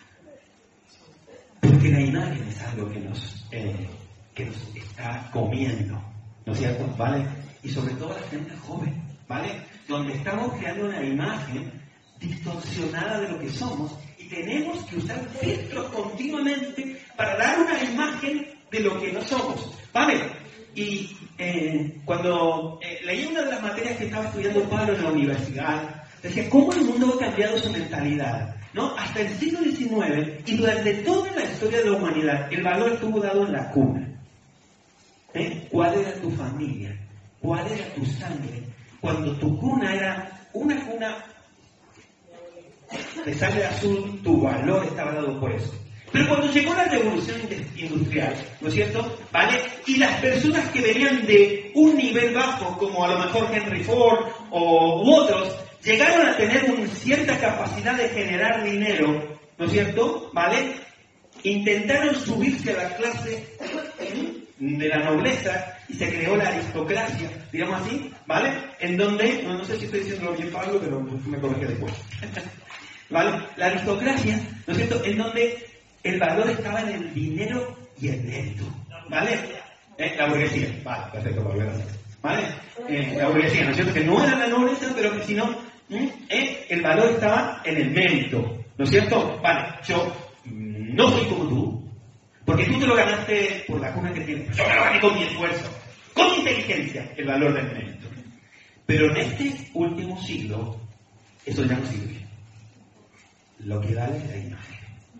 Porque la imagen es algo que nos está comiendo, ¿no es cierto? ¿Vale? Y sobre todo la gente joven, ¿vale? Donde estamos creando una imagen distorsionada de lo que somos y tenemos que usar filtros continuamente para dar una imagen de lo que no somos, ¿vale? Y cuando leí una de las materias que estaba estudiando Pablo en la universidad, decía cómo el mundo ha cambiado su mentalidad, ¿no? Hasta el siglo XIX y durante toda la historia de la humanidad, el valor estuvo dado en la cuna. ¿Cuál era tu familia? ¿Cuál era tu sangre? Cuando tu cuna era una cuna de sangre azul, tu valor estaba dado por eso. Pero cuando llegó la revolución industrial, ¿no es cierto? ¿Vale? Y las personas que venían de un nivel bajo, como a lo mejor Henry Ford u otros, llegaron a tener una cierta capacidad de generar dinero, ¿no es cierto? ¿Vale? Intentaron subirse a la clase de la nobleza y se creó la aristocracia, digamos así, ¿vale? En donde, no sé si estoy diciendo bien Pablo, pero me corregí después. ¿Vale? La aristocracia, ¿no es cierto? En donde el valor estaba en el dinero y el mérito, ¿vale? La burguesía, vale, perfecto, Pablo, gracias. ¿Vale? La burguesía, ¿no es cierto? Que no era la nobleza, pero que si no, el valor estaba en el mérito, ¿no es cierto? Vale, yo no soy como tú, porque tú te lo ganaste por la cuna que tienes. Yo me lo gané con mi esfuerzo, con mi inteligencia, el valor del mérito. Pero en este último siglo, eso ya no sirve. Lo que vale es la imagen.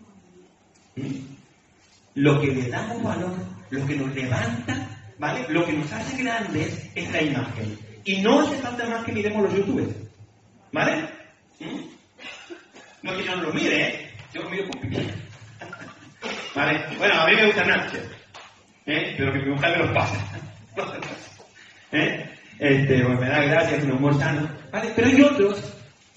Lo que le damos valor, lo que nos levanta, ¿vale? Lo que nos hace grandes es la imagen. Y no hace falta más que miremos los youtubers, ¿vale? No que yo no los mire, ¿eh? Yo los miro con pipí. ¿Vale? Bueno, a mí me gusta Nacho, pero que mi mujer me los pasa. Bueno, me da gracia, es un humor sano, ¿vale? Pero hay otros,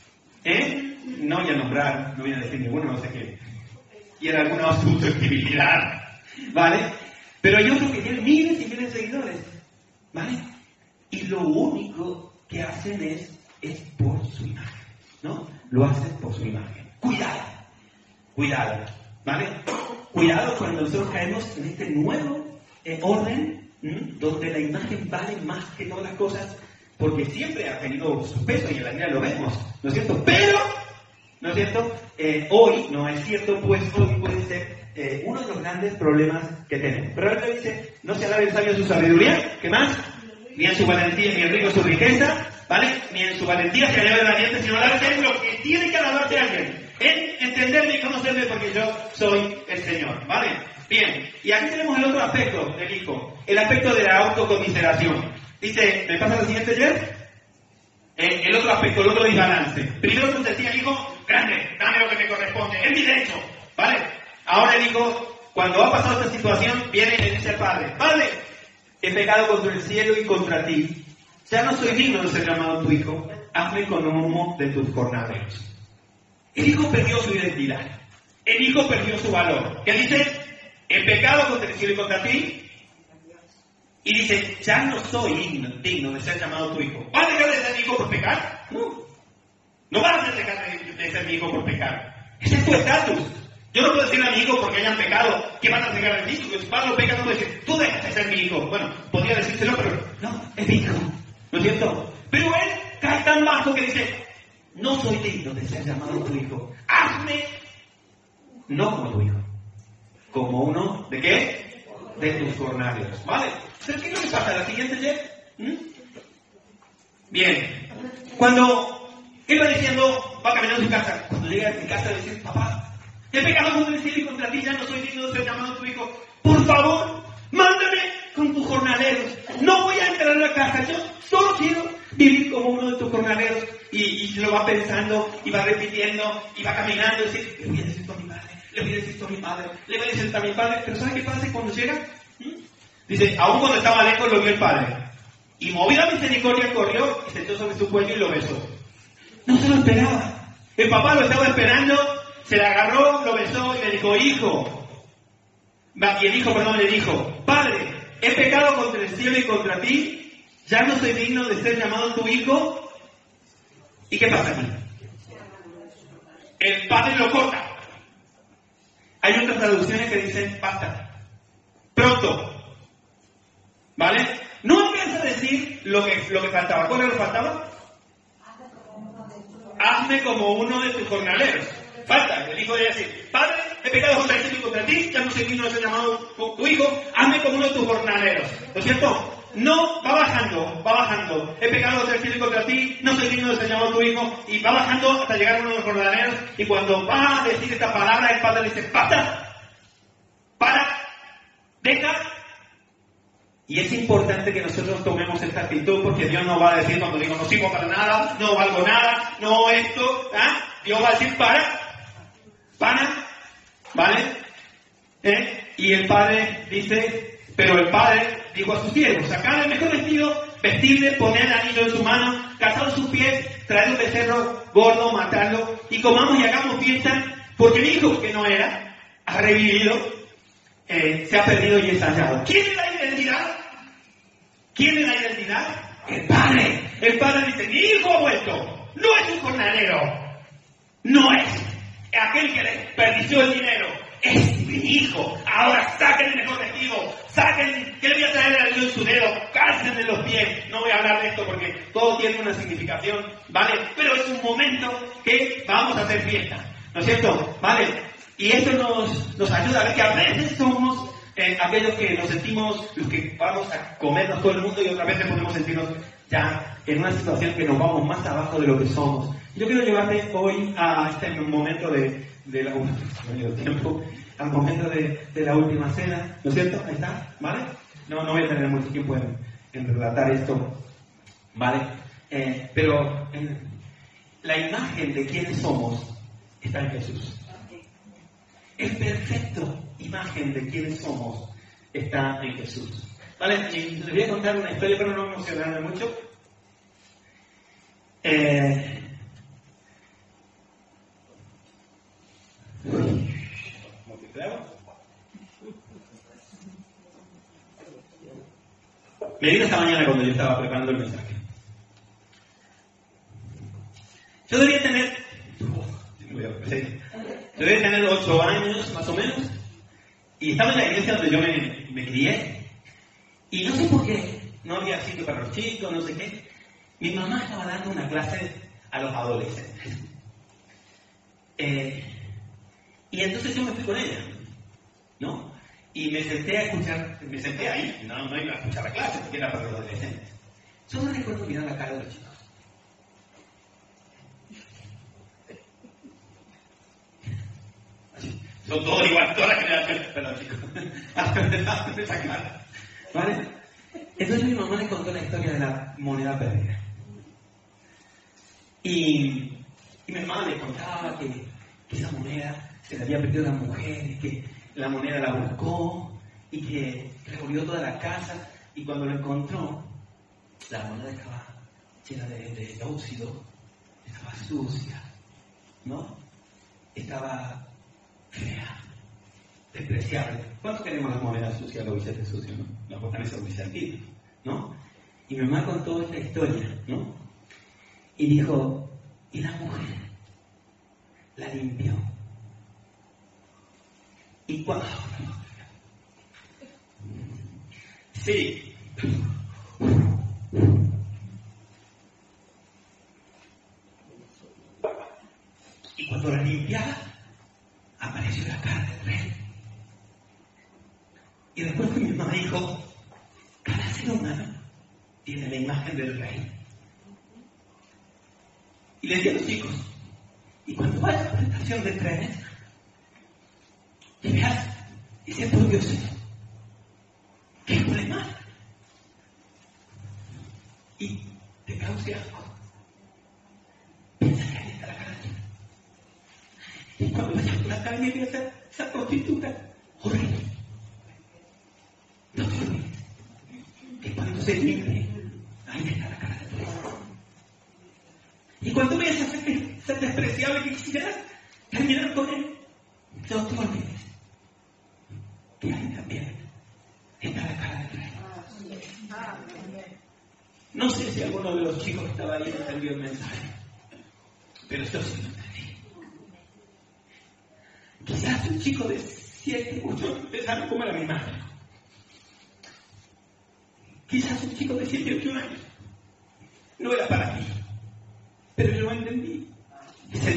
no voy a nombrar, no voy a decir ninguno, no sé qué. Y en alguna susceptibilidad, ¿vale? Pero hay otros que tienen miles y miles de seguidores, ¿vale? Y lo único que hacen es por su imagen, ¿no? Lo hacen por su imagen. Cuidado, ¿vale? Cuidado cuando nosotros caemos en este nuevo orden, donde la imagen vale más que todas las cosas, porque siempre ha tenido su peso y en la vida lo vemos, ¿no es cierto? Pero, ¿no es cierto? Hoy no es cierto, pues hoy puede ser uno de los grandes problemas que tenemos. Pero ahora dice, no se alabe el sabio en su sabiduría, ¿qué más? Ni en su valentía, ni el rico su riqueza, ¿vale? Ni en su valentía se alabe el valiente, sino alabe en lo que tiene que alabarse alguien. En entenderme y conocerme porque yo soy el Señor, ¿vale? Bien, y aquí tenemos el otro aspecto del hijo, el aspecto de la autocomiseración. Dice, ¿me pasa lo siguiente, Jeff? El otro aspecto, el otro desbalance. Primero nos decía el hijo, grande, dame lo que me corresponde, es mi derecho, ¿vale? Ahora el hijo, cuando ha pasado esta situación, viene y le dice al padre, Padre, he pecado contra el cielo y contra ti. Ya no soy digno de ser llamado tu hijo, hazme con humo de tus jornaleros. El hijo perdió su identidad. El hijo perdió su valor. ¿Qué dice? He pecado contra el cielo y contra ti. Y dice, ya no soy digno de ser llamado tu hijo. ¿Vas a dejar de ser mi hijo por pecar? No vas a dejar de ser mi hijo por pecar. Ese es tu estatus. Yo no puedo decirle a mi hijo porque hayan pecado que van a dejar de mí. Porque si Pablo peca, no puede decir, tú dejas de ser mi hijo. Bueno, podría decírselo, pero no, es mi hijo. ¿No es cierto? Pero él cae tan bajo que dice, no soy digno de ser llamado tu hijo. Hazme, no como tu hijo, como uno, ¿de qué? De tus jornaleros, ¿vale? ¿Pero qué es lo que pasa? ¿La siguiente, Jeff? Bien. Cuando él va diciendo, va caminando a su casa, cuando llega a mi casa le dice, papá, he pecado contra el cielo y contra ti, ya no soy digno de ser llamado tu hijo. Por favor, mándame con tus jornaleros. No voy a entrar a la casa, yo solo quiero vivir como uno de tus jornaleros. Y se lo va pensando, y va repitiendo, y va caminando, y dice, le voy a decir esto a mi madre, le voy a decir esto a mi padre, le voy a decir esto a mi padre. Pero ¿sabe qué pasa cuando llega? Dice, aún cuando estaba lejos lo vio el padre. Y movido a misericordia corrió, y sentó sobre su cuello y lo besó. No se lo esperaba. El papá lo estaba esperando, se le agarró, lo besó y le dijo, hijo. Y el hijo, le dijo, Padre, he pecado contra el cielo y contra ti, ya no soy digno de ser llamado tu hijo. ¿Y qué pasa aquí? El padre lo corta. Hay otras traducciones que dicen, basta. Pronto. ¿Vale? No alcanza a decir lo que faltaba. ¿Cuál era lo que faltaba? Hazme como uno de tus jornaleros. Falta. El hijo debe decir, Padre, he pecado contra el cielo y contra ti, ya no soy digno de ser llamado tu hijo, hazme como uno de tus jornaleros. ¿No es cierto? No, va bajando. He pecado contra el cielo y contra ti, no soy digno de ser llamado tu hijo, y va bajando hasta llegar a uno de los jornaleros, y cuando va a decir esta palabra, el padre le dice, basta, para, deja. Y es importante que nosotros tomemos esta actitud, porque Dios no va a decir cuando digo, no sirvo para nada, no valgo nada, no esto, Dios va a decir, para, ¿vale? Y el padre dice, pero el padre dijo a sus siervos, sacad el mejor vestido, vestirle, poner el anillo en su mano, calzad sus pies, traed un becerro gordo, matadlo, y comamos y hagamos fiesta, porque mi hijo, que no era, ha revivido, se ha perdido y es hallado. ¿Quién es la identidad? ¿Quién es la identidad? El padre. El padre dice, mi hijo ha vuelto. No es un jornalero. No es aquel que desperdició el dinero. Es mi hijo. Ahora saquen el mejor vestido. Saquen, que le voy a traer el anillo en su dedo. Cálcenle los pies. No voy a hablar de esto porque todo tiene una significación, ¿vale? Pero es un momento que vamos a hacer fiesta. ¿No es cierto? ¿Vale? Y esto nos ayuda a ver que a veces somos aquellos que nos sentimos los que vamos a comernos todo el mundo y otras veces podemos sentirnos ya en una situación que nos vamos más abajo de lo que somos. Yo quiero llevarte hoy a este momento de la tiempo, al momento de la última cena, ¿no es cierto? Ahí está, ¿vale? No voy a tener mucho tiempo en relatar esto, ¿vale? Pero la imagen de quiénes somos está en Jesús. El perfecto imagen de quiénes somos está en Jesús. ¿Vale? Y les voy a contar una historia, pero no me emocionarme mucho. Me vino esta mañana cuando yo estaba preparando el mensaje. Yo debía tener 8 años más o menos, y estaba en la iglesia donde yo me crié, y no sé por qué, no había sitio para los chicos, no sé qué. Mi mamá estaba dando una clase a los adolescentes. Y entonces yo me fui con ella, ¿no? Y me senté a escuchar, me senté ahí, no iba a escuchar la clase porque era para los adolescentes. Yo no recuerdo mirar la cara de los chicos. Son todos igual, todas las generaciones, perdón chicos, esa cara, ¿vale? Entonces mi mamá le contó la historia de la moneda perdida. Y mi mamá le contaba que esa moneda se le había perdido a la mujer, y que la moneda la buscó, y que revolvió toda la casa, y cuando la encontró, la moneda estaba llena de óxido, estaba sucia, ¿no? Estaba fea, despreciable. ¿Cuántos queremos las monedas sucias, los billetes sucios, no? Los botones son bizantinos, ¿no? Y mi mamá contó esta historia, ¿no? Y dijo, y la mujer la limpió. Y cuando... Sí. Y cuando la limpiaba, apareció la cara del rey. Y después mi mamá dijo, cada ser humano tiene la imagen del rey. Y le dije a los chicos, y cuando vayas a la estación de trenes, y veas ese propio Señor, que huele mal, y te cause asco, piensa que ahí está la cara de Dios. Y cuando vayas por la calle y veas esa prostituta horrible, no te olvides que cuando se libre, ahí está la cara de Dios. Y cuando veas a ser despreciable que quisieras terminar con él, no te olvides que ahí también está la cara de Dios. No sé si alguno de los chicos que estaba ahí entendió el mensaje, pero yo sí lo entendí. Quizás un chico de 7, 8 empezaron como era mi madre. Quizás un chico de 7, 8 años no era para mí, pero yo lo entendí. Ese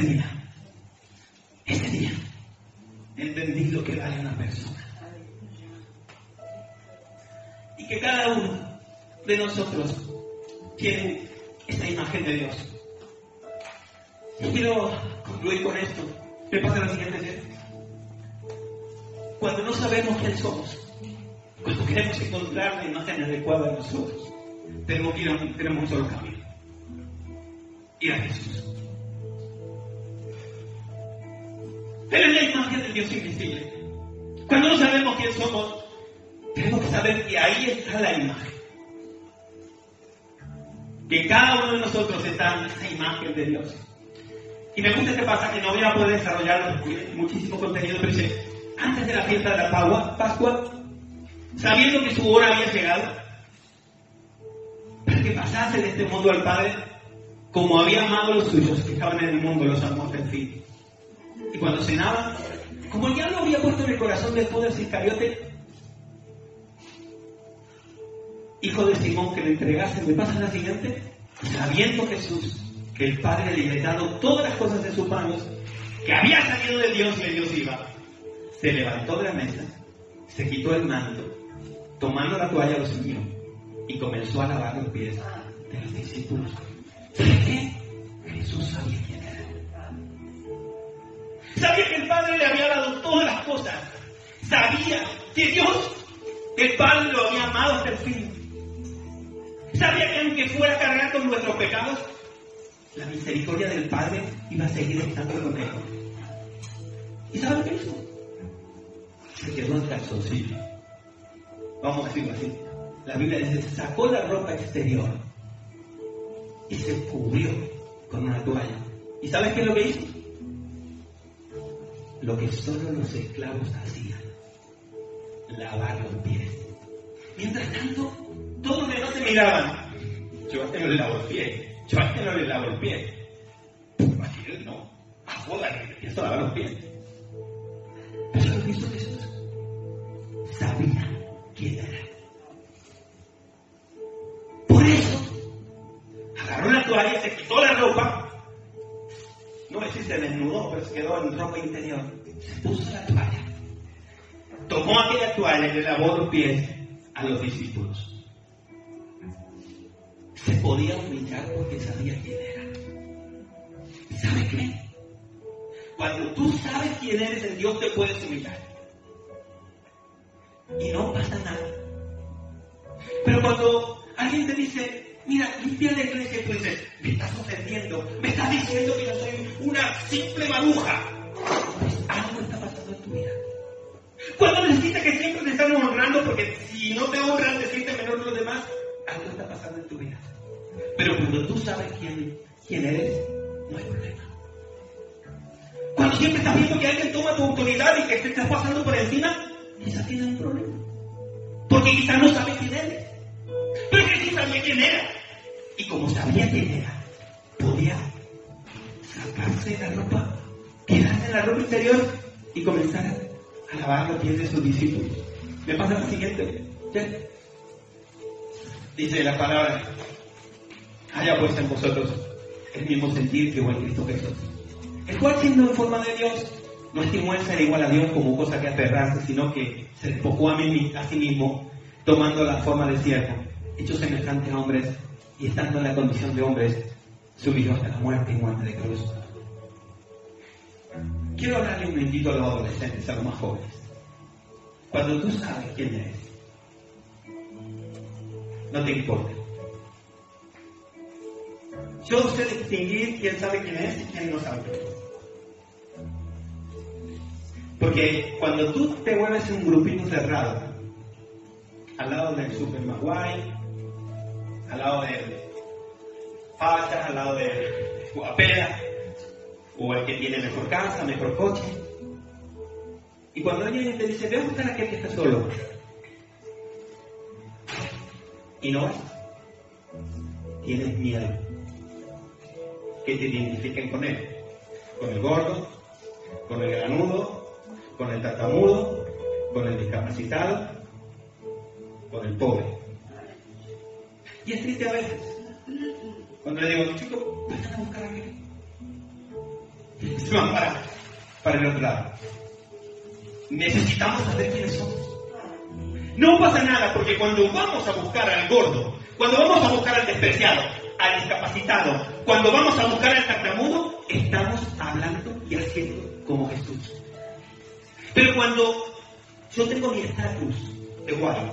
día, entendí lo que vale una persona. Y que cada uno de nosotros tiene esa imagen de Dios. Y quiero concluir con esto. Me pasa lo siguiente. Cuando no sabemos quién somos, cuando queremos encontrar la imagen adecuada de nosotros, tenemos un solo camino: ir a Jesús. Él es la imagen del Dios invisible. Cuando no sabemos quién somos, tenemos que saber que ahí está la imagen. Que cada uno de nosotros está en esa imagen de Dios. Y me gusta este pasaje, no voy a poder desarrollarlo, muchísimo contenido, pero dice, antes de la fiesta de la Pascua, sabiendo que su hora había llegado, para que pasase de este mundo al Padre, como había amado a los suyos que estaban en el mundo, los amó hasta el fin. Y cuando cenaban, como el diablo había puesto en el corazón de Judas Iscariote, hijo de Simón, que le entregase, me pasa la siguiente, sabiendo Jesús que el Padre le había dado todas las cosas de sus manos, que había salido de Dios y de Dios iba, se levantó de la mesa, se quitó el manto, tomando la toalla lo ciñó y comenzó a lavar los pies de los discípulos. ¿Sabes qué? Jesús sabía quién era. Sabía que el Padre le había dado todas las cosas. Sabía que Dios, el Padre, lo había amado hasta el fin. Sabía que aunque fuera a cargar con nuestros pecados, la misericordia del Padre iba a seguir estando con él. ¿Y saben qué hizo? Se quedó en calzoncillo. Vamos a decirlo así. La Biblia dice, sacó la ropa exterior y se cubrió con una toalla. ¿Y sabes qué es lo que hizo? Lo que solo los esclavos hacían: lavar los pies. Mientras tanto, todos los demás se miraban. Yo a este no le lavo el pie. Yo a este no le lavo el pie. A él no. A joder, empiezo a lavar los pies. Pero lo que hizo Jesús, sabía quién era. Por eso, agarró la toalla, se quitó la ropa. No es que se desnudó, pero se quedó en ropa interior. Se puso la toalla. Tomó aquella toalla y le lavó los pies a los discípulos. Se podía humillar porque sabía quién era. ¿Y sabe qué? Cuando tú sabes quién eres en Dios, te puedes humillar. Y no pasa nada. Pero cuando alguien te dice, mira, limpia la iglesia, y tú dices, me estás ofendiendo, me estás diciendo que yo soy una simple maruja. Pues algo está pasando en tu vida. Cuando necesitas que siempre te están honrando, porque si no te honran, te sientes menor que los demás, algo está pasando en tu vida. Pero cuando tú sabes quién eres, no hay problema. Cuando siempre estás viendo que alguien toma tu autoridad y que te estás pasando por encima, quizás tienes un problema. Porque quizás no sabes quién eres. Pero Jesús sabía quién era. Y como sabía quién era, podía sacarse la ropa, quedarse en la ropa interior y comenzar a lavar los pies de sus discípulos. Me pasa lo siguiente. ¿Ya? Dice la palabra, haya pues en vosotros el mismo sentir que hubo en Cristo Jesús, el cual, siendo en forma de Dios, no estimó el ser igual a Dios como cosa que aferrarse, sino que se despojó a sí mismo, tomando la forma de siervo, hecho semejante a hombres, y estando en la condición de hombres, se humilló hasta la muerte y muerte de cruz. Quiero hablarle un momentito a los adolescentes, a los más jóvenes. Cuando tú sabes quién eres, no te importa. Yo sé distinguir quién sabe quién es y quién no sabe quién es. Porque cuando tú te vuelves un grupito cerrado, al lado del super más guay, al lado del facha, al lado del guapera, o el que tiene mejor casa, mejor coche, y cuando alguien te dice, ve a buscar a aquel que está solo, y no vas, tienes miedo que te identifiquen con él, con el gordo, con el granudo, con el tartamudo, con el discapacitado, con el pobre. Y es triste a veces cuando le digo, chicos, vayan a buscar a aquel, y se van para el otro lado. Necesitamos saber quiénes somos. No pasa nada, porque cuando vamos a buscar al gordo, cuando vamos a buscar al despreciado, al discapacitado, cuando vamos a buscar al tartamudo, estamos hablando y haciendo como Jesús. Pero cuando yo tengo mi estatus de guay,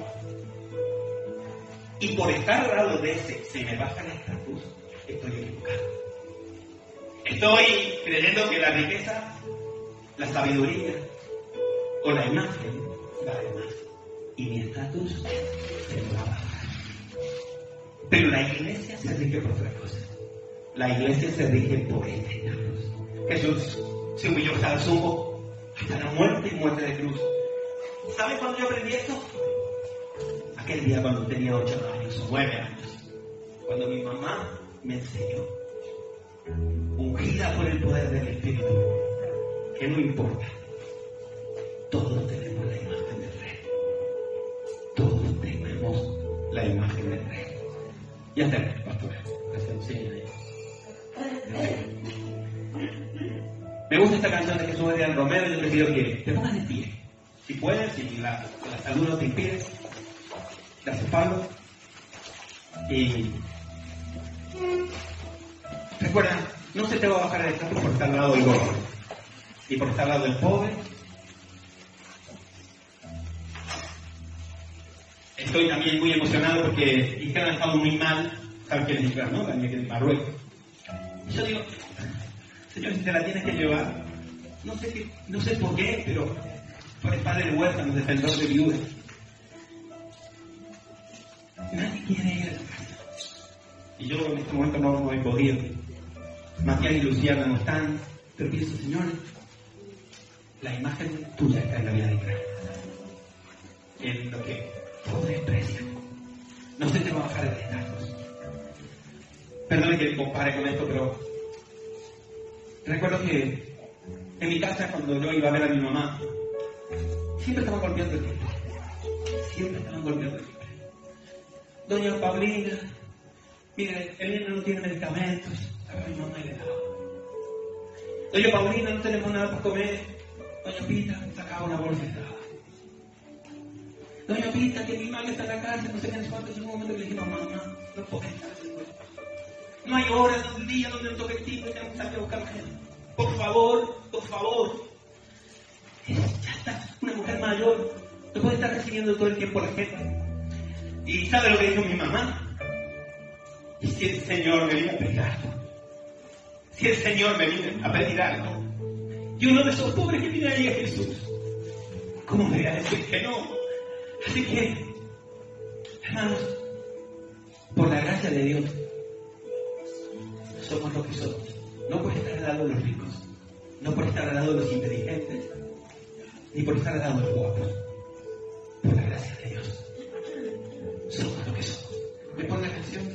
y por estar al lado de ese se me baja el estatus, estoy equivocado. Estoy creyendo que la riqueza la sabiduría o la imagen vale más. Y mi estatus se me va a bajar. Pero la iglesia se rige por otra cosa. La iglesia se rige por este estatus. Jesús se humilló hasta el sumo, hasta la muerte y muerte de cruz. ¿Sabes cuándo yo aprendí esto? Aquel día cuando tenía 8 años o 9 años. Cuando mi mamá me enseñó, ungida por el poder del Espíritu, que no importa. Todos tenemos la imagen del Rey. Todos tenemos la imagen del Rey. Ya está, pastor. Me gusta esta canción de Jesús de Romero. Yo te pido que te pongas de pie. Si puedes, si la salud no te impide. Gracias, Pablo. Y recuerda, no se te va a bajar el estatus por estar al lado del gordo y por estar al lado del pobre. Estoy también muy emocionado porque Israel ha estado muy mal. ¿Saben quién es Israel, no? También que es Marruecos. Y yo digo, Señor, si te la tienes que llevar, no sé por qué, pero por el padre de huérfanos, defensor de viudas. Nadie quiere ir a la casa. Y yo en este momento no he podido. Matías y Luciana no están, pero pienso, Señor, la imagen tuya está en la vida de Israel. En lo que todo desprecia. No se te va a bajar el estatus. Perdone que compare con esto, pero recuerdo que en mi casa, cuando yo iba a ver a mi mamá, siempre estaban golpeando el timbre. Siempre estaban golpeando el timbre. Doña Paulina, mire, el niño no tiene medicamentos. A mi mamá le daba. Doña Paulina, no tenemos nada para comer. Doña Pita sacaba una bolsa y daba. Doña Pita, que mi madre está en la cárcel, no sé qué, cuánto. En un momento le dije, mamá, no puedo estar. No hay horas del día donde no toque el timbre y tenemos que salir a buscar a la gente. Por favor. Ya está, una mujer mayor no puede estar recibiendo todo el tiempo a la gente. ¿Y sabe lo que dijo mi mamá? Y si el Señor me viene a pedir algo, si el Señor me viene a pedir algo, y uno de esos pobres que viene ahí a Jesús, ¿cómo me voy a decir que no? Así que, hermanos, por la gracia de Dios, somos lo que somos. No por estar al lado de los ricos, no por estar al lado de los inteligentes, ni por estar al lado de los guapos. Por la gracia de Dios, somos lo que somos. ¿Me pone la canción?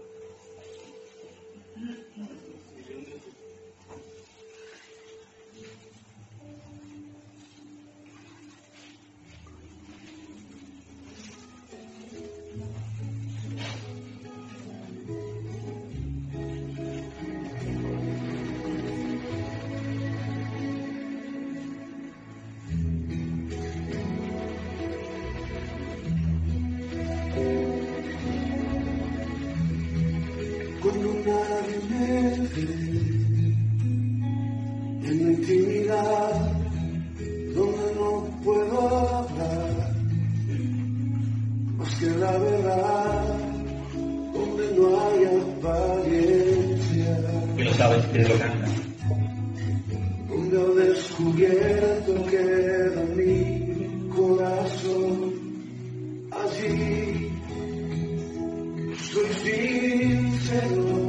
Cuando nadie me ve, en la intimidad, donde no puedo hablar, más que la verdad, donde no hay apariencia, Que lo sabes, que lo cantas. donde he descubierto que era mi corazón, allí soy sincero,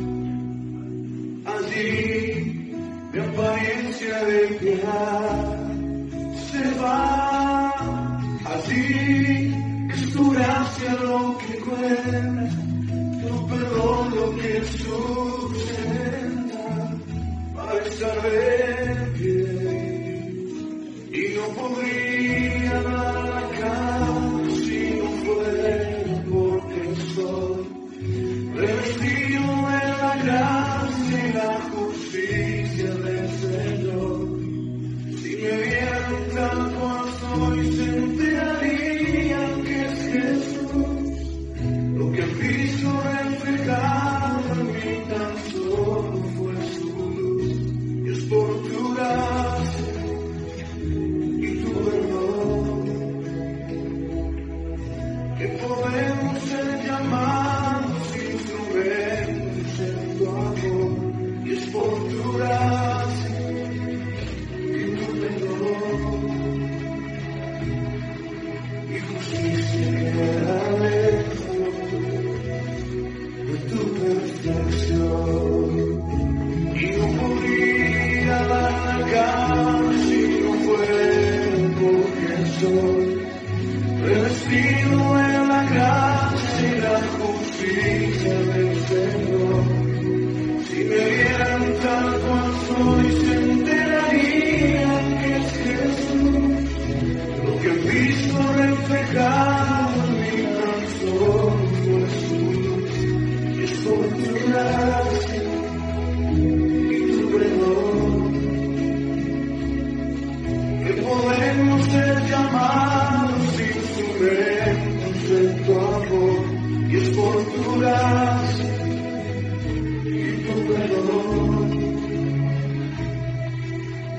allí mi apariencia de piedad se va, allí es tu gracia lo que cuenta, tu perdón lo que sustenta para estar de pie, y no podría dar la cara si no fuera porque soy revestido de la gracia y la justicia del Señor. Si me vieran tal cual soy, se enterarían que es Jesús, lo que el Cristo reflejaba en mí tan solo fue su luz, y es por tu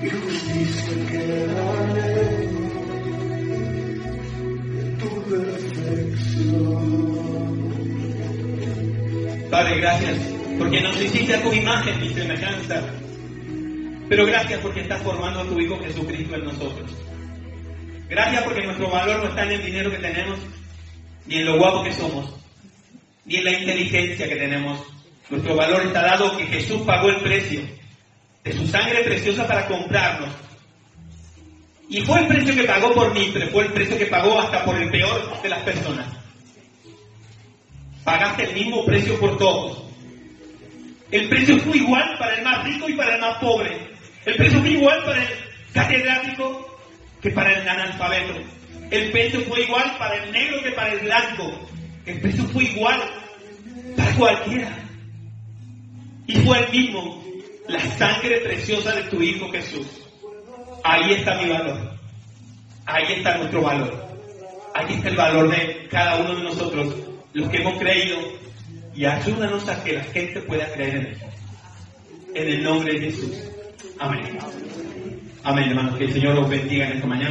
y justicia quedaré en tu perfección. Padre, gracias porque nos hiciste a tu imagen y semejanza. Pero gracias porque estás formando a tu Hijo Jesucristo en nosotros. Gracias porque nuestro valor no está en el dinero que tenemos, ni en lo guapo que somos, ni en la inteligencia que tenemos. Nuestro valor está dado que Jesús pagó el precio de su sangre preciosa para comprarnos. Y fue el precio que pagó por mí, pero fue el precio que pagó hasta por el peor de las personas. Pagaste el mismo precio por todos. El precio fue igual para el más rico y para el más pobre. El precio fue igual para el catedrático que para el analfabeto. El precio fue igual para el negro que para el blanco. El precio fue igual para cualquiera. Y fue el mismo, la sangre preciosa de tu Hijo Jesús. Ahí está mi valor. Ahí está nuestro valor. Ahí está el valor de cada uno de nosotros, los que hemos creído. Y ayúdanos a que la gente pueda creer en él. En el nombre de Jesús. Amén. Amén, hermanos. Que el Señor os bendiga en esta mañana.